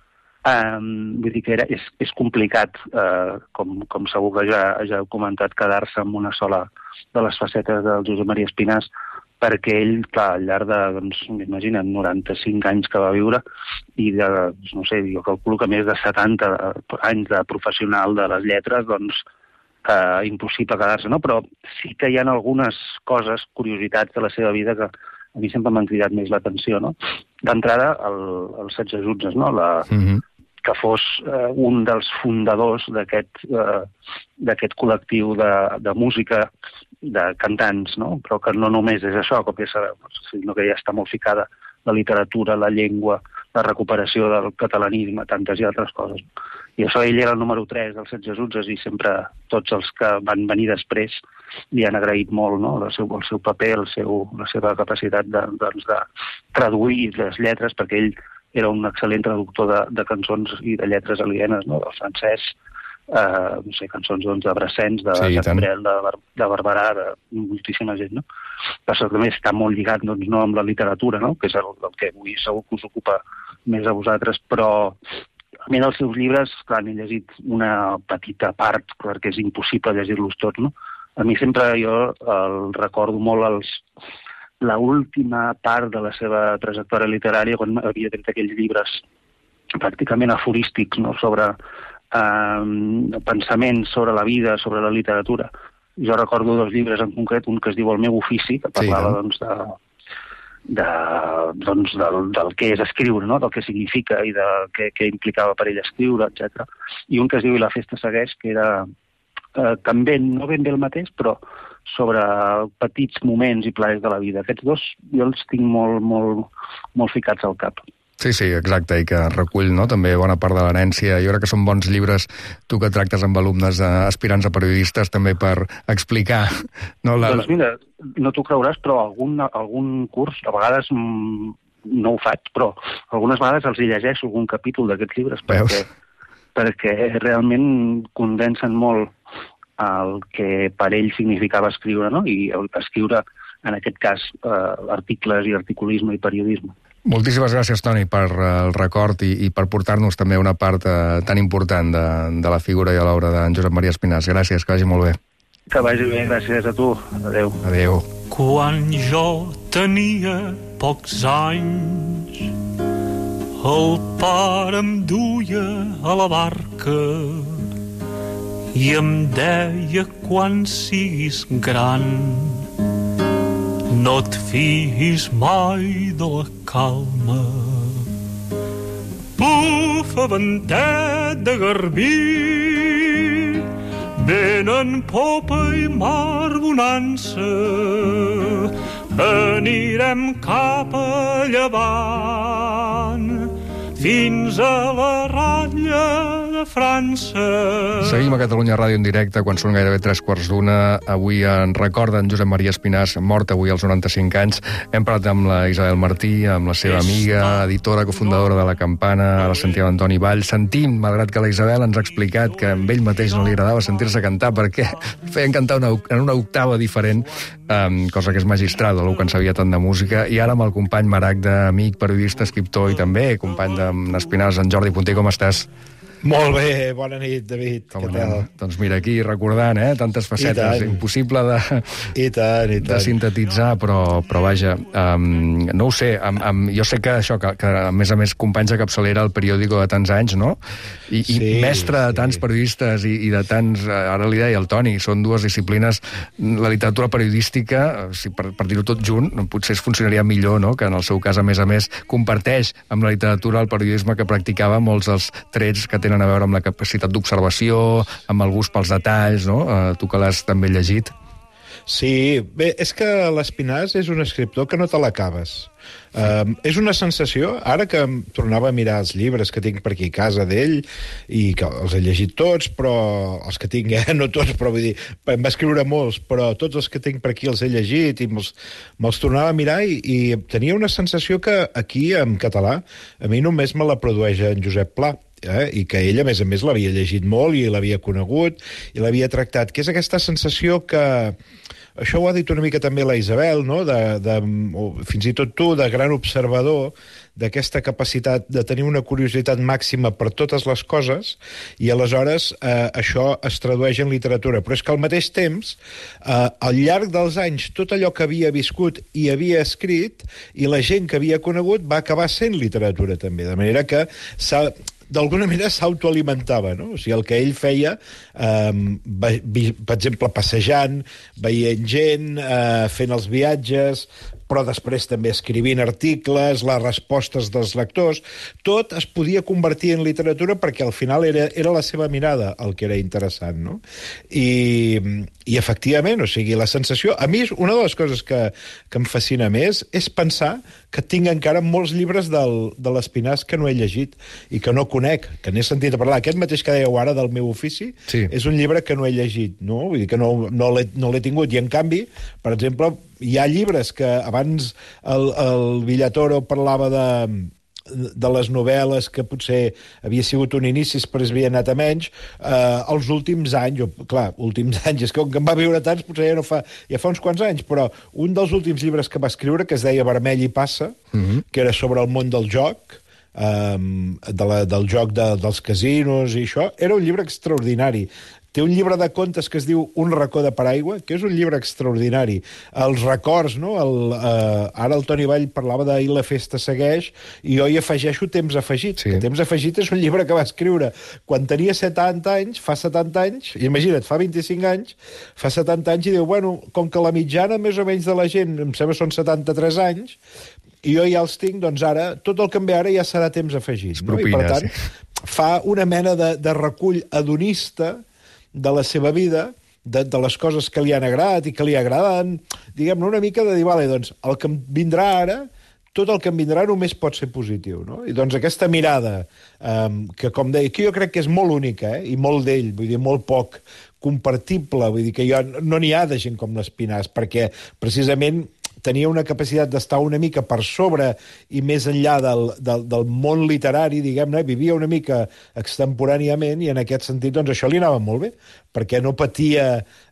Speaker 16: Um, vull dir que era, és, és complicat, uh, com, com segur que ja, ja heu comentat, quedar-se amb una sola de les facetes del Josep Maria Espinàs, perquè ell, clar, al llarg de, doncs, m'imagina't, noranta-cinc anys que va viure, i de, no sé, jo calculo que més de setanta anys de professional de les lletres, doncs, uh, impossible quedar-se, no? Però sí que hi ha algunes coses, curiositats de la seva vida que a mi sempre m'han cridat més l'atenció, no? D'entrada, el, els setze jutges, no? La... Mm-hmm. que fos eh, un dels fundadors d'aquest eh, d'aquest col·lectiu de, de música, de cantants, no? Però que no només és això, com ja sabeu, sinó que ja està molt ficada la literatura, la llengua, la recuperació del catalanisme, tantes i altres coses. I això ell era el número tres dels setze jutges i sempre tots els que van venir després li han agraït molt, no? el, seu, el seu paper, el seu, la seva capacitat de, doncs, de traduir les lletres, perquè ell era un excel·lent traductor de, de cançons i de lletres alienes, no? Del francès, eh, no sé, cançons doncs, de Brassens, de sí, Jacques Brel, de, Bar de Barberà, de moltíssima gent, no? Però també està molt lligat doncs, no amb la literatura, no? Que és el, el que avui segur que us ocupa més a vosaltres, però a mi dels seus llibres, clar, n'he llegit una petita part, perquè és impossible llegir-los tots, no? A mi sempre jo el recordo molt els... la última part de la seva trajectòria literària, quan havia tret aquells llibres pràcticament aforístics, no? Sobre eh, pensaments sobre la vida, sobre la literatura. Jo recordo dos llibres en concret, un que es diu El meu ofici, que parlava sí, doncs, de, de, doncs, del, del que és escriure, no? Del que significa i de què, què implicava per ell escriure, etcètera. I un que es diu I la festa segueix, que era eh, també no ben bé el mateix, però sobre petits moments i plaers de la vida. Aquests dos jo els tinc molt, molt, molt ficats al cap.
Speaker 9: Sí, sí, exacte, i que recull, no?, també bona part de l'herència. Jo crec que són bons llibres, tu que tractes amb alumnes aspirants a periodistes, també per explicar... No, la...
Speaker 16: Doncs mira, no t'ho creuràs, però algun, algun curs, a vegades mm, no ho faig, però algunes vegades els hi llegeixo algun capítol d'aquests llibres, perquè, perquè realment condensen molt el que per ell significava escriure, no? I escriure, en aquest cas, eh, articles i articulisme i periodisme.
Speaker 9: Moltíssimes gràcies, Toni, per el record i, i per portar-nos també una part eh, tan important de, de la figura i a l'obra d'en Josep Maria Espinàs. Gràcies, que vagi molt bé.
Speaker 16: Que vagi bé, gràcies a tu. Adéu.
Speaker 9: Adéu.
Speaker 15: Quan jo tenia pocs anys, el pare em duia a la barca i em deia quan siguis gran no et fiïs mai de la calma. Bufa, ventet de garbí, vent en popa i mar bonança, anirem cap a llevant fins a la ratlla de França.
Speaker 9: Seguim a Catalunya Ràdio en directe quan són gairebé tres quarts d'una. Avui en recorden Josep Maria Espinàs, mort avui als noranta-cinc anys. Hem parlat amb la Isabel Martí, amb la seva amiga, editora, cofundadora de La Campana, la sentia l'Antoni Vall. Sentim, malgrat que la Isabel ens ha explicat que a ell mateix no li agradava sentir-se cantar perquè feien cantar una, en una octava diferent, um, cosa que és magistral, algú que en sabia tant de música. I ara amb el company Maragda, amic, periodista, escriptor i també company d'Espinàs, en Jordi Punter, com estàs?
Speaker 17: Molt bé, bona nit, David.
Speaker 9: Com Què tal? Doncs mira, aquí recordant, eh, tantes facetes, impossible de,
Speaker 17: I tant, i tant.
Speaker 9: de sintetitzar, però, però vaja, um, no ho sé, um, um, jo sé que això, que, que a més a més companys de capçalera al periòdico de tants anys, no? I, sí, i mestre de tants sí. periodistes i, i de tants, ara li deia el Toni, són dues disciplines, la literatura periodística, si per, per dir-ho tot junt, potser es funcionaria millor, no?, que en el seu cas, a més a més, comparteix amb la literatura el periodisme que practicava molts dels trets que tenen a veure amb la capacitat d'observació, amb el gust pels detalls, no? Uh, tu que l'has també llegit.
Speaker 17: Sí, bé, és que l'Espinàs és un escriptor que no te l'acabes. Um, és una sensació, ara que tornava a mirar els llibres que tinc per aquí a casa d'ell, i que els he llegit tots, però els que tinc, eh, no tots, però vull dir, em va escriure molts, però tots els que tinc per aquí els he llegit i me'ls, me'ls tornava a mirar i, i tenia una sensació que aquí, en català, a mi només me la produeix en Josep Pla. Eh? I que ell, a més a més, l'havia llegit molt i l'havia conegut i l'havia tractat, que és aquesta sensació que... Això ho ha dit una mica també la Isabel, no? de, de, o fins i tot tu, de gran observador, d'aquesta capacitat de tenir una curiositat màxima per totes les coses, i aleshores eh, això es tradueix en literatura. Però és que al mateix temps, eh, al llarg dels anys, tot allò que havia viscut i havia escrit, i la gent que havia conegut, va acabar sent literatura també, de manera que s'ha... d'alguna manera s'autoalimentava, no? O sigui, el que ell feia, eh, per exemple, passejant, veient gent, eh, fent els viatges, però després també escrivint articles, les respostes dels lectors, tot es podia convertir en literatura perquè al final era, era la seva mirada el que era interessant, no? I, i efectivament, o sigui, la sensació... A mi, una de les coses que, que em fascina més és pensar que tinc encara molts llibres del, de l'Espinàs que no he llegit i que no conec, que n'he sentit a parlar. Aquest mateix que dèieu ara del meu ofici sí. és un llibre que no he llegit, no? Vull dir que no, no l'he no l'he tingut. I, en canvi, per exemple, hi ha llibres que abans el, el Villatoro parlava de, de les novel·les que potser havia sigut un inici, després havia anat a menys, eh, els últims anys, o, clar, últims anys, és que com que em va viure tants, potser ja no fa, ja fa uns quants anys, però un dels últims llibres que va escriure, que es deia Vermell i passa, uh-huh. que era sobre el món del joc, um, de la, del joc de, dels casinos i això, era un llibre extraordinari. Té un llibre de contes que es diu Un racó de paraigua, que és un llibre extraordinari. Els records, no? El, eh, ara el Toni Vall parlava de I la festa segueix, i jo hi afegeixo Temps afegit. Sí. Que Temps afegit és un llibre que va escriure quan tenia setanta anys, fa setanta anys, imagina't, fa vint-i-cinc anys, fa setanta anys, i diu, bueno, com que la mitjana més o menys de la gent, em sembla són setanta-tres anys, i jo ja els tinc, doncs ara, tot el que em ve ara ja serà Temps afegit. No? I per tant, sí. fa una mena de, de recull hedonista de la seva vida, de, de les coses que li han agradat i que li agraden, diguem-ne, una mica de dir, vale, doncs, el que em vindrà ara, tot el que em vindrà només pot ser positiu, no? I doncs aquesta mirada, eh, que com deia, que jo crec que és molt única, eh, i molt d'ell, vull dir, molt poc compartible, vull dir que jo, no n'hi ha de gent com l'Espinàs, perquè precisament tenia una capacitat d'estar una mica per sobre i més enllà del, del, del món literari, diguem-ne, vivia una mica extemporàniament, i en aquest sentit, doncs, això li anava molt bé, perquè no patia,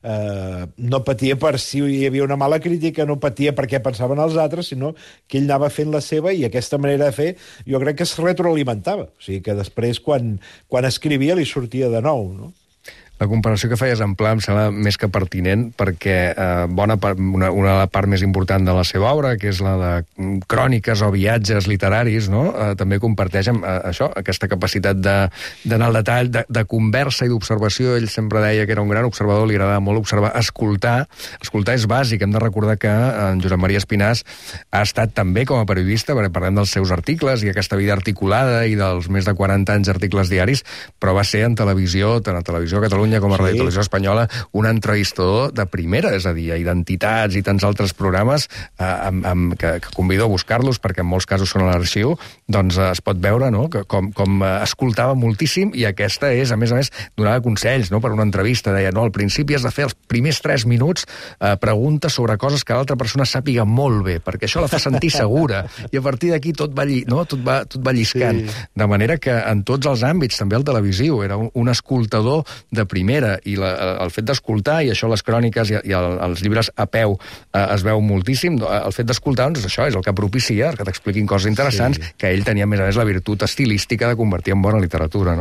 Speaker 17: eh, no patia per si hi havia una mala crítica, no patia per què pensaven els altres, sinó que ell anava fent la seva, i aquesta manera de fer, jo crec que es retroalimentava. O sigui, que després, quan, quan escrivia, li sortia de nou, no?
Speaker 9: La comparació que feies en Pla em sembla més que pertinent, perquè eh, bona part, una, una part més important de la seva obra, que és la de cròniques o viatges literaris, no? eh, també comparteix amb, eh, això, aquesta capacitat d'anar al detall, de, de conversa i d'observació. Ell sempre deia que era un gran observador, li agradava molt observar, escoltar. Escoltar és bàsic. Hem de recordar que en Josep Maria Espinàs ha estat també com a periodista, perquè parlem dels seus articles i aquesta vida articulada i dels més de quaranta anys d'articles diaris, però va ser en televisió, tant a Televisió Catalunya com a Ràdio sí. Televisió Espanyola, un entrevistador de primera, és a dir, a Identitats i tants altres programes eh, amb, amb, que, que convido a buscar-los, perquè en molts casos són a l'arxiu, doncs eh, es pot veure, no?, que com, com eh, escoltava moltíssim, i aquesta és, a més a més, donava consells, no?, per una entrevista. Deia, no, al principi has de fer els primers tres minuts eh, preguntes sobre coses que l'altra persona sàpiga molt bé, perquè això la fa sentir segura, i a partir d'aquí tot va, lli, no? tot va, tot va lliscant. Sí. De manera que en tots els àmbits, també el televisiu, era un, un escoltador de primera, i la, el fet d'escoltar, i això les cròniques i, i el, els llibres a peu eh, es veu moltíssim, el fet d'escoltar, doncs això és el que propicia, que t'expliquin coses interessants, sí. que ell tenia, a més a més, la virtut estilística de convertir en bona literatura, no?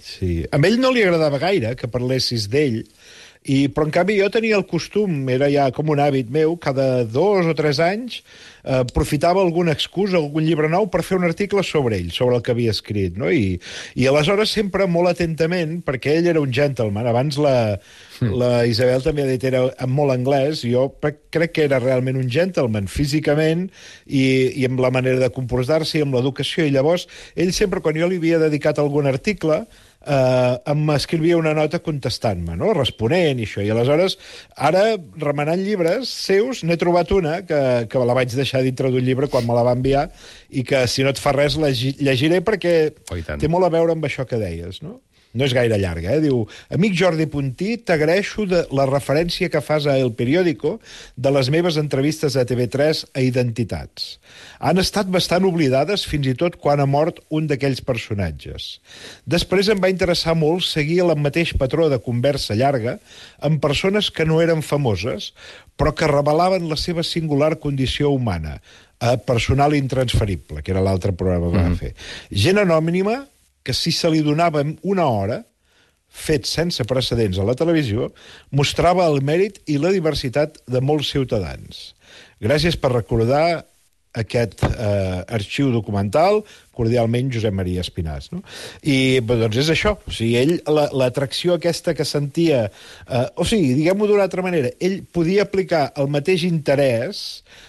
Speaker 17: Sí. A ell no li agradava gaire que parlessis d'ell, i, però en canvi jo tenia el costum, era ja com un hàbit meu, cada dos o tres anys eh, aprofitava alguna excusa, algun llibre nou per fer un article sobre ell, sobre el que havia escrit, no? I, i aleshores sempre molt atentament, perquè ell era un gentleman, abans la, mm. la Isabel també ha dit era molt anglès, jo crec que era realment un gentleman físicament i, i amb la manera de comportar-se i amb l'educació, i llavors ell sempre, quan jo li havia dedicat algun article, Uh, em escrivia una nota contestant-me, no? Responent i això. I aleshores, ara, remenant llibres seus, n'he trobat una que, que la vaig deixar dintre d'un llibre quan me la va enviar i que, si no et fa res, la llegiré perquè oh, té molt a veure amb això que deies, no? No és gaire llarga, eh? Diu: amic Jordi Puntí, t'agraeixo de la referència que fas a El Periódico de les meves entrevistes a T V tres a Identitats. Han estat bastant oblidades fins i tot quan ha mort un d'aquells personatges. Després em va interessar molt seguir el mateix patró de conversa llarga amb persones que no eren famoses, però que revelaven la seva singular condició humana, a Personal Intransferible, que era l'altre programa que mm-hmm. va fer. Gent anònima que si se li donava una hora, fet sense precedents a la televisió, mostrava el mèrit i la diversitat de molts ciutadans. Gràcies per recordar aquest eh, arxiu documental, cordialment Josep Maria Espinàs. No? I doncs és això, o sigui, ell, l'atracció aquesta que sentia, eh, o sigui, diguem-ho d'una altra manera, ell podia aplicar el mateix interès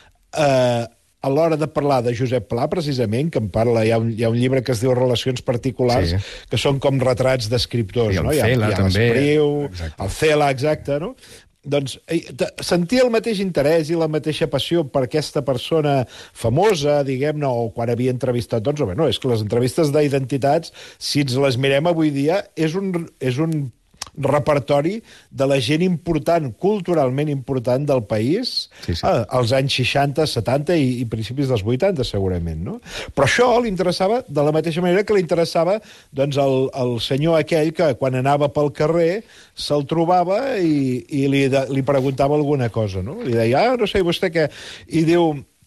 Speaker 17: eh, a l'hora de parlar de Josep Pla, precisament, que en parla, hi ha un, hi ha un llibre que es diu Relacions Particulars, sí. que són com retrats d'escriptors.
Speaker 9: I el
Speaker 17: no?
Speaker 9: Cela,
Speaker 17: hi ha, hi ha
Speaker 9: també.
Speaker 17: Espriu, el Cela, exacte, no? Doncs sentia el mateix interès i la mateixa passió per aquesta persona famosa, diguem-ne, o quan havia entrevistat, doncs, home, no, és que les entrevistes d'identitats, si ens les mirem avui dia, és un, és un repertori de la gent important, culturalment important del país, sí, sí. Eh, als anys seixanta, setanta i, i principis dels vuitanta, segurament, no? Però això li interessava de la mateixa manera que li interessava doncs, el, el senyor aquell que quan anava pel carrer se'l trobava i, i li, de, li preguntava alguna cosa, no? Li deia, ah, no sé, vostè què? I diu,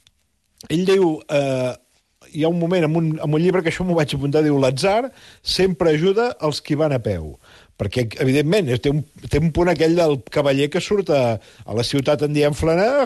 Speaker 17: ell diu... Eh, hi ha un moment, en un, en un llibre que això m'ho vaig apuntar, diu, l'atzar sempre ajuda els qui van a peu. Perquè, evidentment, té un, té un punt aquell del cavaller que surt a, a la ciutat en diem flanar,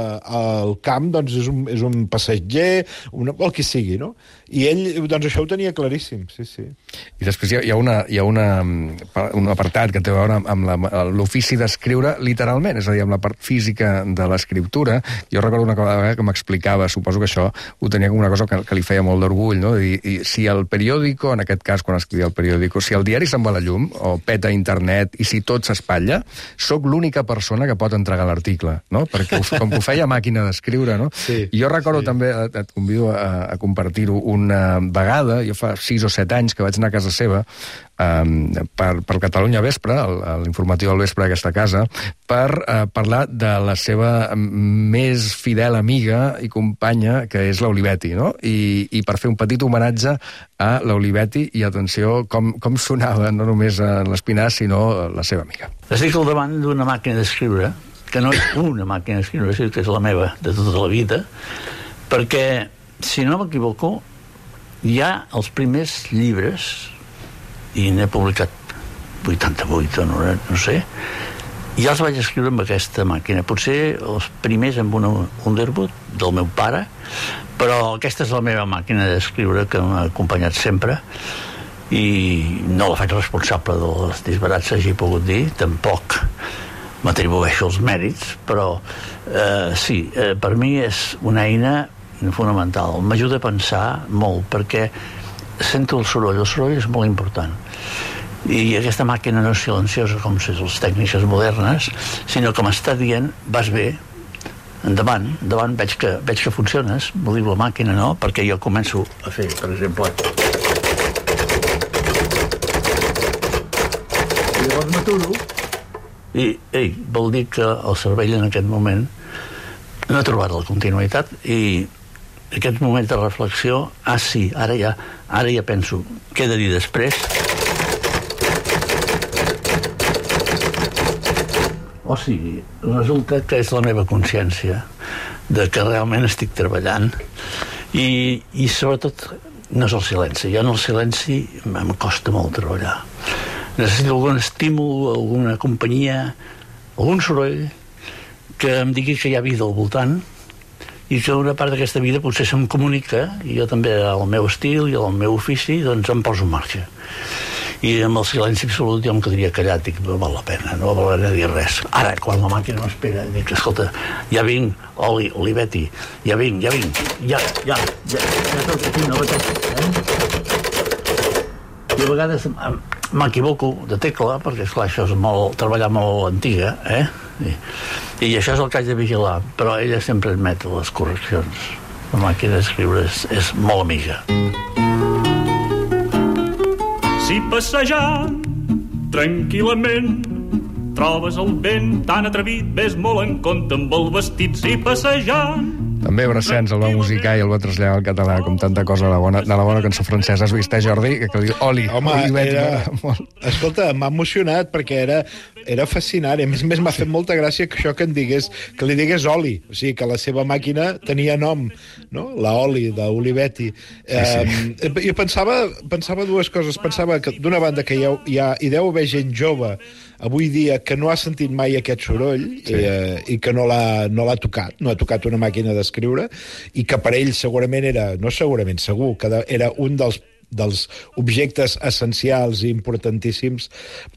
Speaker 17: al camp, doncs, és un, és un passatger, una, el que sigui, no? I ell, doncs, això ho tenia claríssim, sí, sí.
Speaker 9: I després hi ha, una, hi ha una, un apartat que té a veure amb l'ofici d'escriure literalment, és a dir, amb la part física de l'escriptura. Jo recordo una vegada que m'explicava, suposo que això ho tenia com una cosa que, que li feia molt d'orgull, no? I, i si el periòdico, en aquest cas, quan escrivia el periòdico, si el diari se'n va a la llum, o peta internet, i si tot s'espatlla, sóc l'única persona que pot entregar l'article, no? Perquè com que ho feia màquina d'escriure, no? Sí, I jo recordo sí. també, et convido a, a compartir-ho, una vegada, jo fa sis o set anys que vaig anar a casa seva, um, per, per Catalunya Vespre, l'informatiu del vespre d'aquesta casa, per uh, parlar de la seva més fidel amiga i companya, que és l'Olivetti, no? I, i per fer un petit homenatge a l'Olivetti, i atenció, com, com sonava no només en l'Espinàs, sinó la seva amiga.
Speaker 10: Estic al davant d'una màquina d'escriure, que no és una màquina d'escriure, sinó que és la meva de tota la vida, perquè, si no m'equivoco, hi ha els primers llibres, i n'he publicat vuitanta-vuit o no, no sé, i ja els vaig escriure amb aquesta màquina. Potser els primers amb una Underwood del meu pare, però aquesta és la meva màquina d'escriure que m'ha acompanyat sempre, i no la faig responsable dels disbarats, hagi pogut dir, tampoc m'atribueixo els mèrits, però eh, sí, eh, per mi és una eina fonamental. M'ajuda a pensar molt, perquè sento el soroll, el soroll és molt important. I aquesta màquina no és silenciosa com si les tècniques modernes, sinó que m'està dient, vas bé, endavant, endavant, veig que, veig que funciones, m'ho diu la màquina, no? Perquè jo començo a fer, per exemple... I llavors m'aturo, i, ei, vol dir que el cervell en aquest moment no ha trobat la continuïtat, i aquest moment de reflexió, ah, sí, ara ja, ara ja penso, què he de dir després? O sigui, resulta que és la meva consciència de que realment estic treballant i, i sobretot no és el silenci. Jo en el silenci em costa molt treballar. necessito algun estímul, alguna companyia, algun soroll que em digui que hi ha vida al voltant i que una part d'aquesta vida potser se'm comunica i jo també al meu estil i al meu ofici doncs em poso en marxa. I amb el silenci absolut jo em quedaria callat, dic, no val la pena, no val la pena dir res. Ara, quan la màquina m'espera, dic, escolta, ja vinc, Oli, Olivetti, ja vinc, ja vinc, ja, ja, ja, ja tot aquí, no pateixis, eh? I a vegades m'equivoco de tecla, perquè, esclar, això és molt, treballar molt antiga, eh? I, i això és el que haig de vigilar, però ella sempre admet les correccions. La màquina d'escriure és, és molt amiga.
Speaker 15: Si passejant tranquil·lament trobes el vent tan atrevit, ves molt en compte amb el vestit. Si passejant...
Speaker 9: També Brassens el va musicar i el va traslladar al català, com tanta cosa de la bona, de la bona cançó francesa. Has vist, eh, Jordi? Que, que diu, Oli,
Speaker 17: home,
Speaker 9: Olivetti,
Speaker 17: era...
Speaker 9: molt...
Speaker 17: Escolta, m'ha emocionat perquè era, era fascinant. A més a més, m'ha fet molta gràcia que això que em digués, que li digués Oli. O sigui, que la seva màquina tenia nom, no? La Oli, d'Olivetti. Sí, sí. Eh, jo pensava, pensava dues coses. Pensava que, d'una banda, que hi, ha, hi, ha, hi deu haver gent jove avui dia que no ha sentit mai aquest soroll, sí. eh, i que no l'ha no l'ha tocat, no ha tocat una màquina d'escriure, i que per ell segurament era, no segurament, segur, que era un dels dels objectes essencials i importantíssims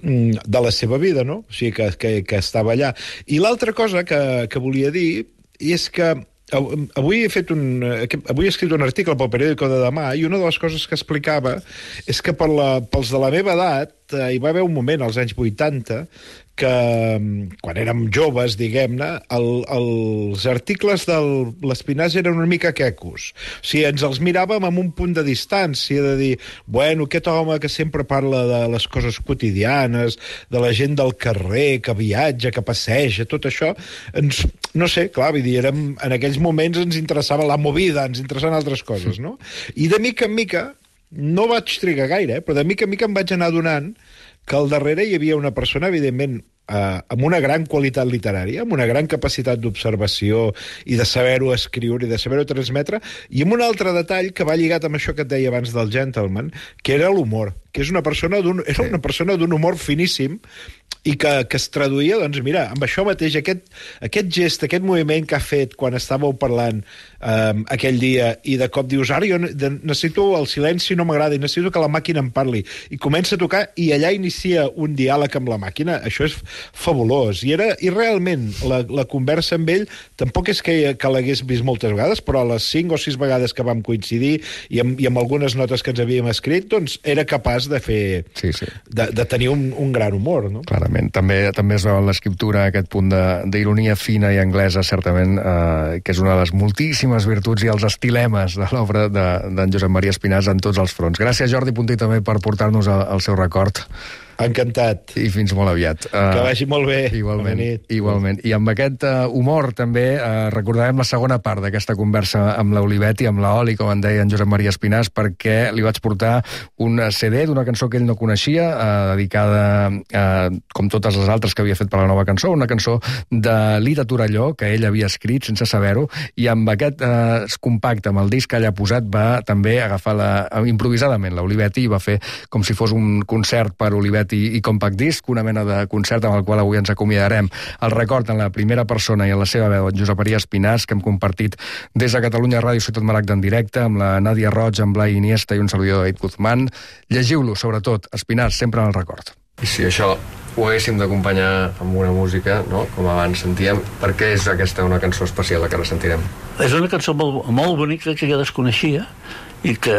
Speaker 17: de la seva vida, no? O sigui, que, que, que estava allà. I l'altra cosa que, que volia dir és que avui he fet un, avui he escrit un article pel periòdico de demà i una de les coses que explicava és que per la, pels de la meva edat hi va haver un moment, als anys vuitanta, que quan érem joves, diguem-ne, el, els articles de l'Espinàs eren una mica quecos. O sigui, ens els miràvem amb un punt de distància, de dir, bueno, aquest home que sempre parla de les coses quotidianes, de la gent del carrer, que viatja, que passeja, tot això, ens, no sé, clar, vull dir, érem, en aquells moments ens interessava la movida, ens interessaven altres coses, no? I de mica en mica, no vaig trigar gaire, eh, però de mica en mica em vaig anar adonant que al darrere hi havia una persona, evidentment, eh, amb una gran qualitat literària, amb una gran capacitat d'observació i de saber-ho escriure i de saber-ho transmetre, i amb un altre detall que va lligat amb això que et deia abans del gentleman, que era l'humor, que és una persona d'un era una persona d'un humor finíssim i que, que es traduïa, doncs mira, amb això mateix, aquest, aquest gest, aquest moviment que ha fet quan estàveu parlant eh, aquell dia, i de cop dius, ara jo necessito el silenci, no m'agrada, i necessito que la màquina em parli, i comença a tocar, i allà inicia un diàleg amb la màquina, això és fabulós, i, era, i realment la, la conversa amb ell tampoc és que, que l'hagués vist moltes vegades, però a les cinc o sis vegades que vam coincidir, i amb, i amb algunes notes que ens havíem escrit, doncs era capaç de fer,
Speaker 9: sí, sí.
Speaker 17: De, de tenir un, un gran humor, no?
Speaker 9: Clarament. També, també es veu en l'escriptura aquest punt d'ironia fina i anglesa, certament, eh, que és una de les moltíssimes virtuts i els estilemes de l'obra d'en de, Josep Maria Espinàs en tots els fronts. Gràcies, Jordi Puntí, també per portar-nos el seu record.
Speaker 17: Encantat.
Speaker 9: I fins molt aviat.
Speaker 17: Que vagi molt bé.
Speaker 9: Igualment. Igualment. I amb aquest uh, humor també uh, recordarem la segona part d'aquesta conversa amb l'Olivetti, amb la Oli, com en deia en Josep Maria Espinàs, perquè li vaig portar un C D d'una cançó que ell no coneixia, uh, dedicada, uh, com totes les altres que havia fet per la nova cançó, una cançó de Lita Torelló, que ell havia escrit sense saber-ho, i amb aquest uh, compacte, amb el disc que allà posat, va també agafar la, improvisadament l'Olivetti i va fer com si fos un concert per Olivetti i, i Compact Disc, una mena de concert amb el qual avui ens acomiadarem. El record en la primera persona i en la seva veu, en Josep Maria Espinàs, que hem compartit des de Catalunya Ràdio Ciutat Maragda en directe, amb la Nàdia Roig, amb Blai Iniesta i un servidor d'Aid Guzmán. Llegiu-lo, sobretot, Espinàs, sempre en el record.
Speaker 18: I si això ho haguéssim d'acompanyar amb una música, no? Com abans sentíem, per què és aquesta una cançó especial la que ara sentirem?
Speaker 10: És una cançó molt, molt bonica que jo desconeixia i que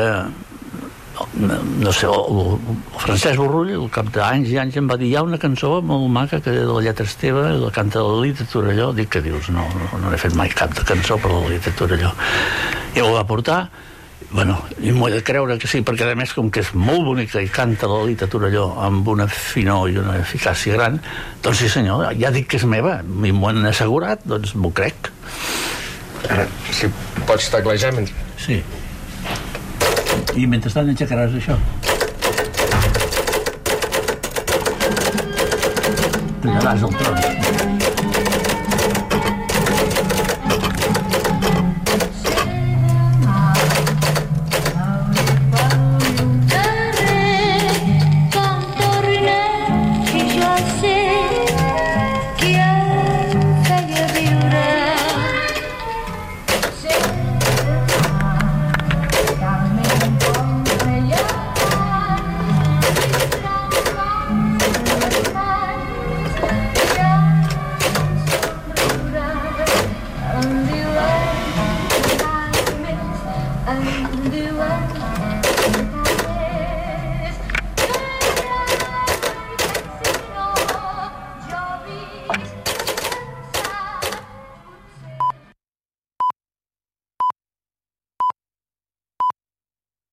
Speaker 10: no, no sé, el, el Francesc Borrull, al cap d'anys i anys, em va dir, hi ha una cançó molt maca que de la lletra Esteve, la canta la Lita Torelló. Dic, que dius? No, no, no he fet mai cap de cançó per la Lita Torelló. I ho va portar, bueno, i m'ho he de creure que sí, perquè a més, com que és molt bonica i canta la Lita Torelló amb una finor i una eficàcia gran, doncs sí senyor, ja dic que és meva, i m'ho han assegurat, doncs m'ho crec.
Speaker 18: Ara, si pots teclejar mentre...
Speaker 10: Sí. I mentrestant enxecaràs això. Tallaràs el tros.